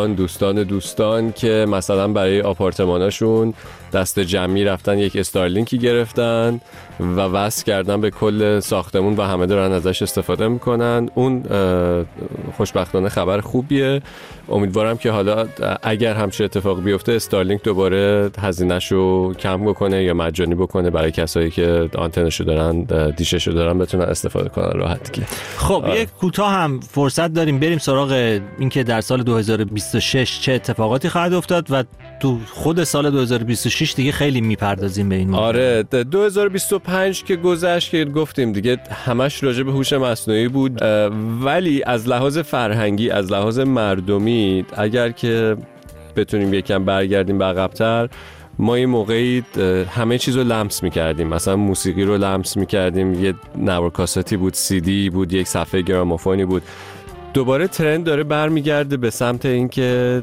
دوستان که مثلا برای آپارتماناشون دست جمعی رفتن یک استارلینکی گرفتن و وصل کردن به کل ساختمون و همه دارن ازش استفاده میکنن. اون خوشبختانه خبر خوبیه. امیدوارم که حالا اگر همچین اتفاق بیفته استارلینک دوباره هزینه‌شو کم بکنه یا مجانی بکنه برای کسایی که آنتنشو دارن، دیششو دارن، بتونن استفاده کنن راحت دیگه. خب یک کوتاه هم فرصت داریم بریم سراغ اینکه در سال 2026 چه اتفاقاتی خواهد افتاد و تو خود سال 2026 دیگه خیلی میپردازیم به این موضوع. آره 2025 که گذشت که گفتیم دیگه همش راجع به هوش مصنوعی بود، ولی از لحاظ فرهنگی، از لحاظ مردمی، اگر که بتونیم یکم برگردیم به عقب‌تر، ما این موقعی همه چیز رو لمس می‌کردیم. مثلا موسیقی رو لمس می‌کردیم، یه نوار کاستی بود، CD بود، یک صفحه گرامافونی بود. دوباره ترند داره برمیگرده به سمت اینکه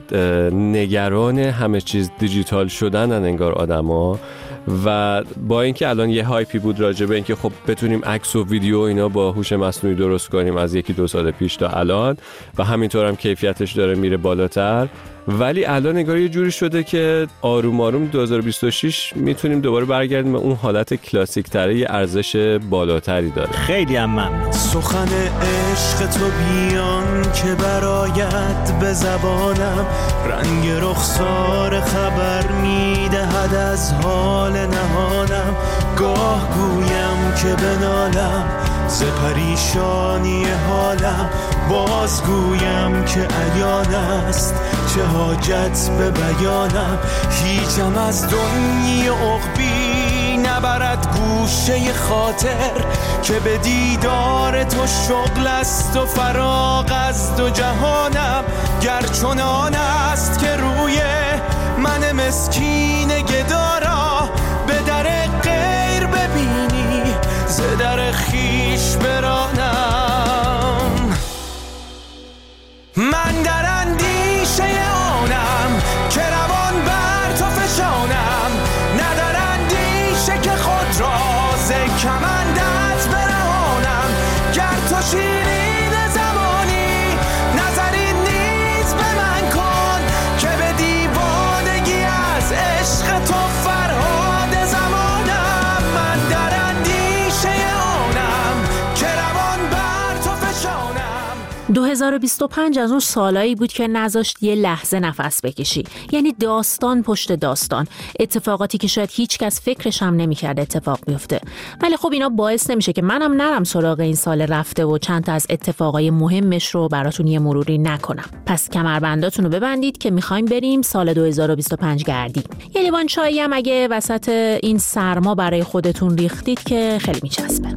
نگران همه چیز دیجیتال شدن انگار آدما، و با اینکه الان یه هایپی بود راجع به اینکه خب بتونیم عکس و ویدیو اینا با هوش مصنوعی درست کنیم از 1-2 سال پیش تا الان، و همینطور هم کیفیتش داره میره بالاتر، ولی الان انگار یه جوری شده که آروم آروم 2026 میتونیم دوباره برگردیم به اون حالت کلاسیک تره، یه ارزش بالاتری داره. خیلی هم ممنون. سخن عشق تو بیان که برایت به زبانم، رنگ رخسار خبر میدهد از حال نهانم. گاه گویم که بنالم ز پریشانی حالم، باز گویم که عیان است چه حاجت به بیانم. هیچم از دنیای عقبی نبرد گوشه خاطر، که به دیدار تو شغل است و فراغ از دو جهانم. گرچنان است که روی من مسکین گدارا، به در غیر ببینی ز در خیش برانم. من در اندیشه آنم که روان بر تو فشانم، نه در اندیشه که خود را ز کمندت برهانم. گر تو شیرین زمانی نظری نیز به من کن، که به دیوانگی از عشق تو فرهاد زمانم. من در اندیشه آنم که روان بر تو فشانم، 2025 از اون سالایی بود که نذاشت یه لحظه نفس بکشی. یعنی داستان پشت داستان، اتفاقاتی که شاید هیچ کس فکرش هم نمی‌کرد اتفاق بیفته. ولی خب اینا باعث نمیشه که منم نرم سراغ این سال رفته و چند تا از اتفاقای مهمش رو براتون یه مروری نکنم. پس کمربنداتون رو ببندید که می‌خوایم بریم سال 2025 گردی. یه لیوان چایی هم اگه وسط این سرما برای خودتون ریختید که خیلی میچسبه.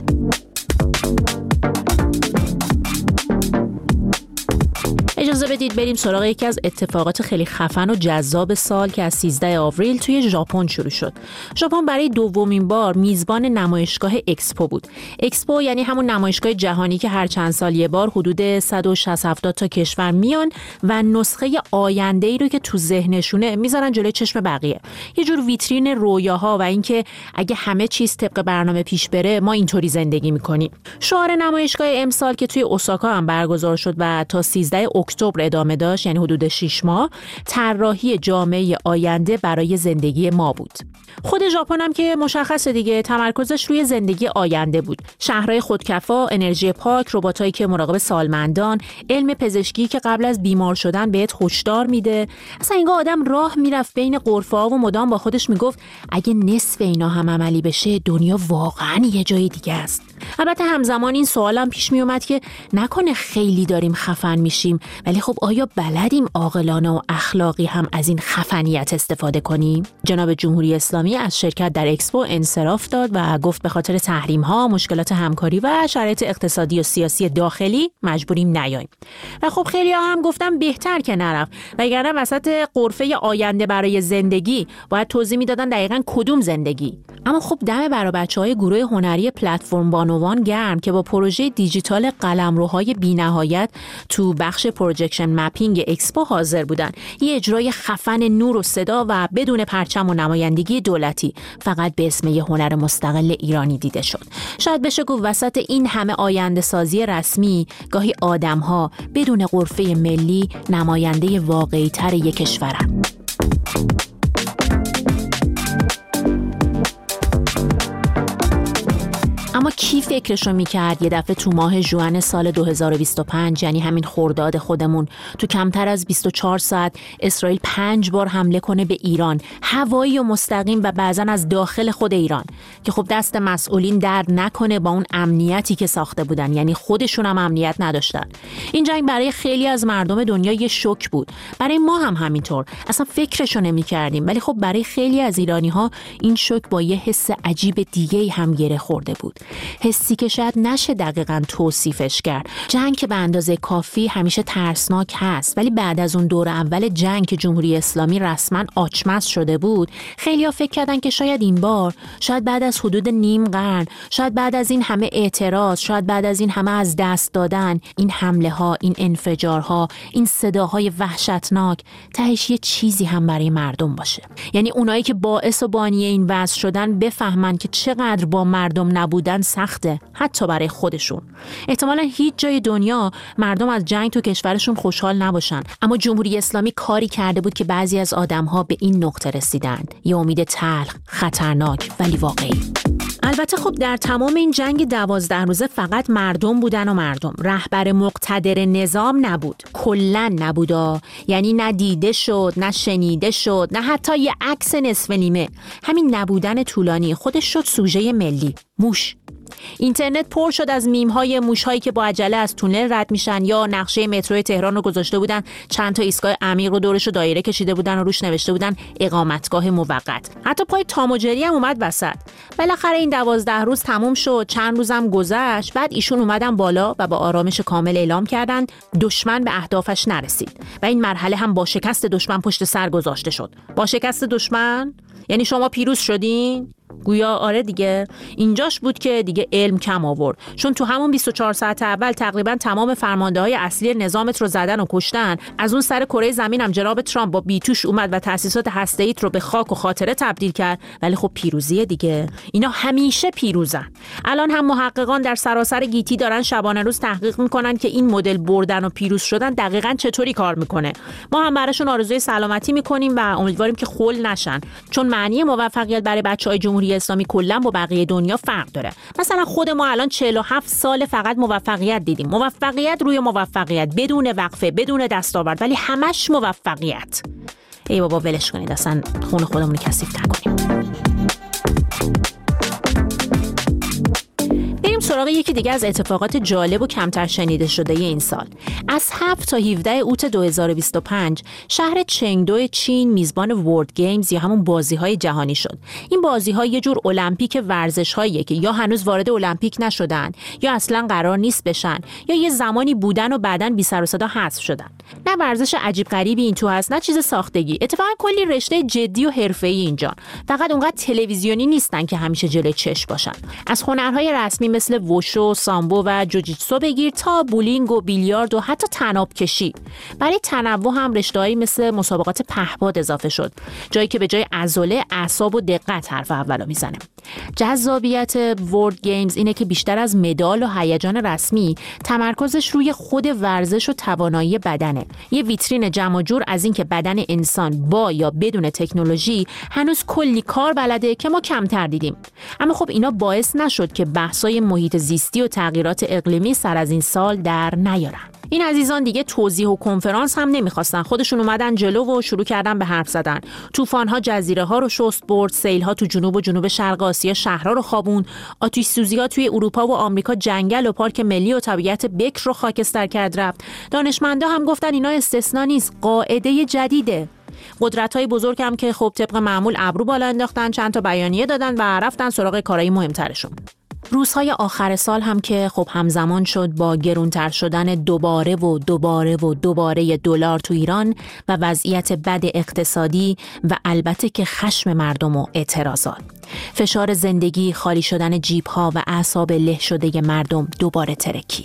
اجازه بدید بریم سراغ یکی از اتفاقات خیلی خفن و جذاب سال که از 13 آوریل توی ژاپن شروع شد. ژاپن برای دومین بار میزبان نمایشگاه اکسپو بود. اکسپو یعنی همون نمایشگاه جهانی که هر چند سال یه بار حدود 160-70 تا کشور میان و نسخه آینده‌ای رو که تو ذهنشونه میذارن جلوی چشم بقیه. یه جور ویترین رویاها و اینکه اگه همه چیز طبق برنامه پیش بره ما اینطوری زندگی میکنیم. شعار نمایشگاه امسال که توی اوساکا هم برگزار شد و تا 13 اکتبر ادامه داشت، یعنی حدود 6 ماه، طراحی جامعه آینده برای زندگی ما بود. خود ژاپن هم که مشخصه دیگه تمرکزش روی زندگی آینده بود. شهرهای خودکفا، انرژی پاک، رباتایی که مراقب سالمندان، علم پزشکی که قبل از بیمار شدن بهت هشدار میده. اصلا انگار آدم راه میرفت بین غرفه‌ها و مدام با خودش میگفت اگه نصف اینا هم عملی بشه دنیا واقعا یه جای دیگه است. البته همزمان این سوالم پیش می اومد که نکنه خیلی داریم خفن میشیم، ولی خب آیا بلدیم عاقلانه و اخلاقی هم از این خفنیت استفاده کنیم؟ جناب جمهوری اسلامی از شرکت در اکسپو انصراف داد و گفت به خاطر تحریم‌ها، مشکلات همکاری و شرایط اقتصادی و سیاسی داخلی مجبوریم نیاییم. و خب خیلی هم گفتم بهتر که نرفت، وگرنه وسط غرفه آینده برای زندگی باید توضیح میدادن دقیقاً کدوم زندگی. اما خب دم برای بچه‌های گروه هنری پلتفرم بانوان گرم که با پروژه دیجیتال قلمروهای بی‌نهایت تو بخش پروجکشن مپینگ اکسپو حاضر بودن. یه اجرای خفن نور و صدا و بدون پرچم و نمایندگی دولتی، فقط به اسم یه هنر مستقل ایرانی دیده شد. شاید بشه گفت وسط این همه آینده سازی رسمی، گاهی آدم‌ها بدون غرفه ملی نماینده واقعی‌تر یک کشورن. اما کی فکرشو میکرد یه دفعه تو ماه ژوئن سال 2025، یعنی همین خرداد خودمون، تو کمتر از 24 ساعت اسرائیل 5 بار حمله کنه به ایران، هوایی و مستقیم و بعضن از داخل خود ایران، که خب دست مسئولین درد نکنه با اون امنیتی که ساخته بودن، یعنی خودشون هم امنیت نداشتن. این جنگ برای خیلی از مردم دنیا یه شوک بود، برای ما هم همینطور، اصلا فکرشو نمیکردیم، ولی خب برای خیلی از ایرانی‌ها این شوک با یه حس عجیب دیگه‌ای هم گره خورده بود. حسی که شاید نشه دقیقاً توصیفش کرد. جنگ که به اندازه کافی همیشه ترسناک هست، ولی بعد از اون دور اول جنگ که جمهوری اسلامی رسما آچمز شده بود، خیلی‌ها فکر کردن که شاید این بار، شاید بعد از حدود نیم قرن، شاید بعد از این همه اعتراض، شاید بعد از این همه از دست دادن، این حمله‌ها، این انفجارها، این صداهای وحشتناک، تهش یه چیزی هم برای مردم باشه. یعنی اونایی که باعث و بانی این وضع شدن بفهمن که چقدر با مردم نبودن سخته، حتی برای خودشون. احتمالاً هیچ جای دنیا مردم از جنگ تو کشورشون خوشحال نباشن، اما جمهوری اسلامی کاری کرده بود که بعضی از آدم‌ها به این نقطه رسیدند. یه امید تلخ، خطرناک ولی واقعی. البته خب در تمام این جنگ 12 روزه فقط مردم بودن و مردم. رهبر مقتدر نظام نبود، کلاً نبودا. یعنی نه دیده شد، نه شنیده شد، نه حتی یه عکس نصف نیمه. همین نبودن طولانی خودش شد سوژه ملی. موش. اینترنت پر شد از میم‌های موش‌هایی که با عجله از تونل رد میشن، یا نقشه مترو تهران رو گذاشته بودن، چند تا ایستگاه عمیق رو دورش رو دایره کشیده بودن و روش نوشته بودن اقامتگاه موقت. حتی پای تام و جری هم اومد وسط. بالاخره این 12 روز تموم شد، چند روزم گذشت، بعد ایشون اومدن بالا و با آرامش کامل اعلام کردن دشمن به اهدافش نرسید و این مرحله هم با شکست دشمن پشت سر گذاشته شد. با شکست دشمن یعنی شما پیروز شدین؟ گویا آره دیگه. اینجاش بود که دیگه علم کم آورد، چون تو همون 24 ساعت اول تقریبا تمام فرمانده‌های اصلی نظامت رو زدن و کشتن. از اون سر کره زمین هم جناب ترامپ با بیتوش اومد و تأسیسات هسته‌ایت رو به خاک و خاطره تبدیل کرد. ولی خب پیروزیه دیگه، اینا همیشه پیروزن. الان هم محققان در سراسر گیتی دارن شبانه روز تحقیق میکنن که این مدل بردن و پیروز شدن دقیقاً چطوری کار میکنه. ما هم براشون آرزوی سلامتی میکنیم و امیدواریم که خل نشن، چون معنی موفقیت برای بچه‌های جمهوری جمهوری اسلامی کلا با بقیه دنیا فرق داره. مثلا خود ما الان 47 سال فقط موفقیت دیدیم، موفقیت روی موفقیت، بدون وقفه، بدون دستاورد، ولی همش موفقیت. ای بابا ولش کنید، اصلا خون خودمون رو کثیف نکنیم. بریم سراغ یکی دیگه از اتفاقات جالب و کمتر شنیده شده این سال. از 7 تا 17 اوت 2025 شهر چنگدو چین میزبان ورلد گیمز یا همون بازی‌های جهانی شد. این بازی‌ها یه جور المپیک ورزش‌هاییه که یا هنوز وارد المپیک نشدن یا اصلاً قرار نیست بشن یا یه زمانی بودن و بعداً بی سر و صدا حذف شدن. نه ورزش عجیب غریبی این تو هست، نه چیز ساختگی. اتفاقاً کلی رشته جدی و حرفه‌ای اینجا. فقط اونقدر تلویزیونی نیستن که همیشه جلوی چشم باشن. از هنرهای رسمی مثل ووشو، سامبو و جوجیتسو بگیر تا بولینگ و بیلیارد و حتی طناب کشی. برای تنوع هم رشته‌هایی مثل مسابقات پهپاد اضافه شد، جایی که به جای عضله اعصاب و دقت حرف اولو میزنه. جذابیت ورلد گیمز اینه که بیشتر از مدال و هیجان رسمی تمرکزش روی خود ورزش و توانایی بدنه. یه ویترین جمع جور از این که بدن انسان با یا بدون تکنولوژی هنوز کلی کار بلده که ما کمتر دیدیم. اما خب اینا باعث نشد که بحث‌های محیط زیستی و تغییرات اقلیمی سر از این سال در نیارن. این عزیزان دیگه توضیح و کنفرانس هم نمیخواستن، خودشون اومدن جلو و شروع کردن به حرف زدن. طوفان‌ها جزیره‌ها رو شست برد، سیل‌ها تو جنوب و جنوب شرق آسیا شهرها رو خوابوند، آتش سوزی‌ها توی اروپا و آمریکا جنگل و پارک ملی و طبیعت بکر رو خاکستر کرد رفت. دانشمندا هم گفتن اینا استثنا نیست، قاعده جدیده. قدرت‌های بزرگ هم که خب طبق معمول ابرو بالا انداختن، چند تا بیانیه دادن و رفتن سراغ کارهای مهمترشون. روزهای آخر سال هم که خب همزمان شد با گرونتر شدن دوباره دلار تو ایران و وضعیت بد اقتصادی و البته که خشم مردم و اعتراضات. فشار زندگی، خالی شدن جیب‌ها و اعصاب له شده مردم دوباره ترکید.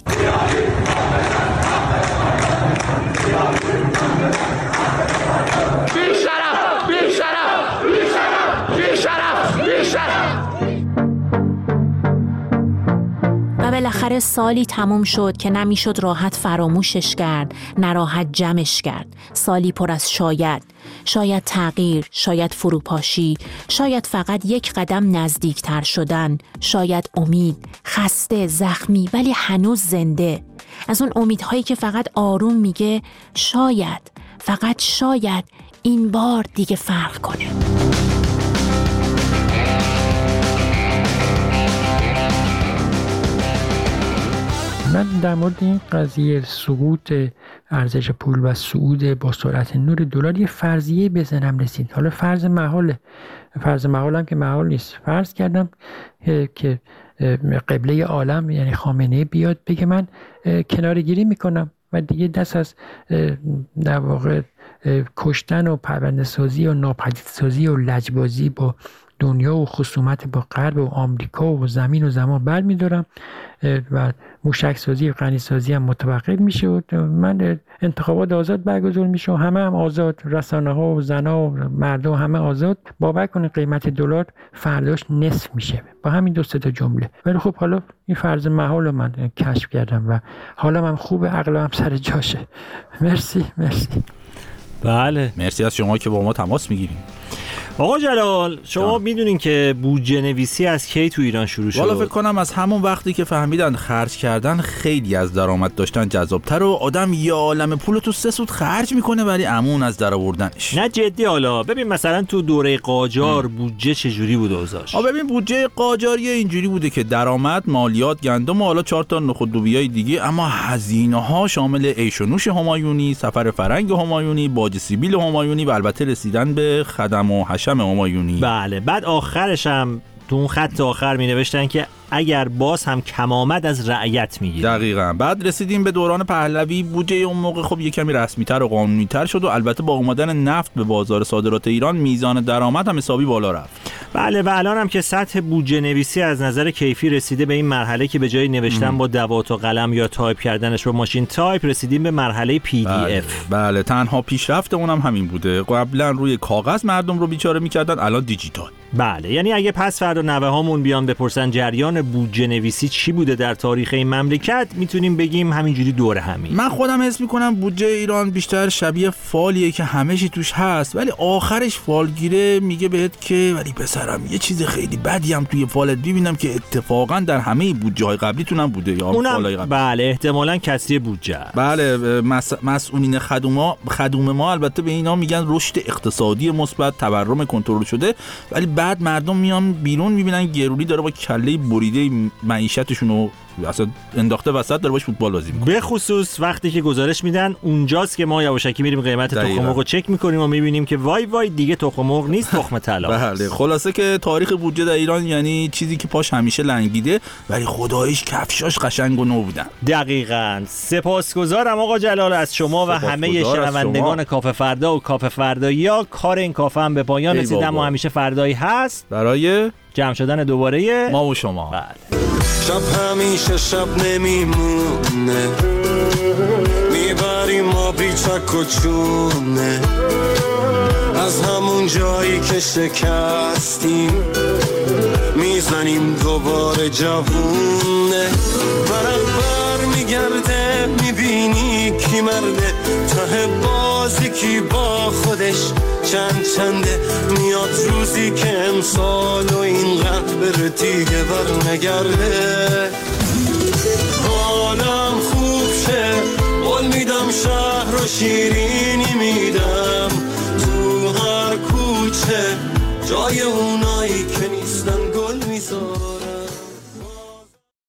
و بالاخره سالی تموم شد که نمیشد راحت فراموشش کرد، نه راحت جمعش کرد. سالی پر از شاید تغییر، شاید فروپاشی، شاید فقط یک قدم نزدیکتر شدن، شاید امید، خسته، زخمی ولی هنوز زنده. از اون امیدهایی که فقط آروم میگه شاید، فقط شاید این بار دیگه فرق کنه. من در مورد این قضیه سقوط ارزش پول و صعود با سرعت نور دلار یه فرضیه بزنم رسید. حالا فرض محالم که محال نیست. فرض کردم که قبله عالم یعنی خامنه‌ای بیاد بگه من کناره‌گیری میکنم و دیگه دست از در واقع کشتن و پرونده‌سازی و ناپدیدسازی و لجبازی با دنیا و خصومت با غرب و آمریکا و زمین و زمان برمی‌دارم و موشک سازی و غنی سازی هم متوقف میشه و من انتخابات آزاد برگزار میشه و همه هم آزاد، رسانه ها و زنا و مردم همه آزاد. باور کنید قیمت دلار فرداش نصف میشه با همین دو سه تا جمله. ولی خب حالا این فرض محال من کشف کردم و حالا من خوبه، عقلم سر جاشه. مرسی. بله مرسی از شما که با ما تماس میگیریم. آقا جلال شما میدونین که بودجه نویسی از کی تو ایران شروع شد؟ والا فکر کنم از همون وقتی که فهمیدن خرج کردن خیلی از درآمد داشتن جذاب‌تر و آدم یه عالمه پول تو 3 سود خرج میکنه ولی امون از درآوردنش. نه جدی حالا ببین مثلا تو دوره قاجار بودجه چجوری بود اوضاعش؟ ببین بودجه قاجاری اینجوری بوده که درآمد مالیات گندم و حالا 4 تا نخود لوبیای دیگه، اما هزینه‌ها شامل عیش و نوش همایونی، سفر فرنگ همایونی، باج سیبیل همایونی و البته رسیدن به خدم و حشم همایونی. بله بعد آخرش هم تو اون خط آخر می نوشتن که اگر باز هم کم آمد از رعیت میگیره. دقیقاً. بعد رسیدیم به دوران پهلوی، بودجه اون موقع خب یه کمی رسمی‌تر و قانونی‌تر شد و البته با اومدن نفت به بازار صادرات ایران میزان درآمد هم حسابی بالا رفت. بله و الان هم که سطح بودجه نویسی از نظر کیفی رسیده به این مرحله که به جای نوشتن با دوات و قلم یا تایپ کردنش با ماشین تایپ رسیدیم به مرحله PDF. بله تنها پیشرفت اونم همین بوده. قبلا روی کاغذ مردم رو بیچاره می‌کردن، الان دیجیتال. بله یعنی اگه پس فردا نوه‌هامون بیان بپرسن جریان بودجه نویسی چی بوده در تاریخ این مملکت میتونیم بگیم همینجوری دور همین. من خودم حس میکنم بودجه ایران بیشتر شبیه فالیه که همه چی توش هست، ولی آخرش فالگیره میگه بهت که ولی پسرم یه چیز خیلی بدی هم توی فالت ببینم که اتفاقا در همه بودجه های قبلیتون هم بوده یا فالای قبلی. بله احتمالاً کسری بودجه. بله مسئولین خدوم ما البته به اینا میگن رشد اقتصادی مثبت، تورم کنترل شده، ولی بعد مردم میان بیرون میبینن گرولی داره با کله بریده معیشتشون رو اصلا انداخته وسط، داره باش فوتبال بازی میکنه. به خصوص وقتی که گزارش میدن اونجاست که ما یواشکی میریم قیمت تخم مرغ رو چک میکنیم و میبینیم که وای وای دیگه تخم مرغ نیست، تخم طلا. بله خلاصه که تاریخ بودجه در ایران یعنی چیزی که پاش همیشه لنگیده ولی خداییش کفشاش قشنگ و نو بودن. دقیقاً. سپاسگزارم آقا جلال از شما و همه شنوندگان کافه فردا و کافه فردایی‌ها. کار این کافه هم به پایان رسید، اما همیشه فردایی هست برای جمع شدن دوباره ما و شما. بله. شب همیشه شب نمیمونه، میبریم ما بیچک و چونه، از همون جایی که شکستیم میزنیم دوباره جوونه. ورق بر میگرده میبینی کی مرده، ته بازی کی با خودش چنده، میاد روزی که امسال و این قبر دیگه بر نگرده. حالم خوب شه قول میدم، شهر و شیرینی میدم، تو هر کوچه جای اونایی که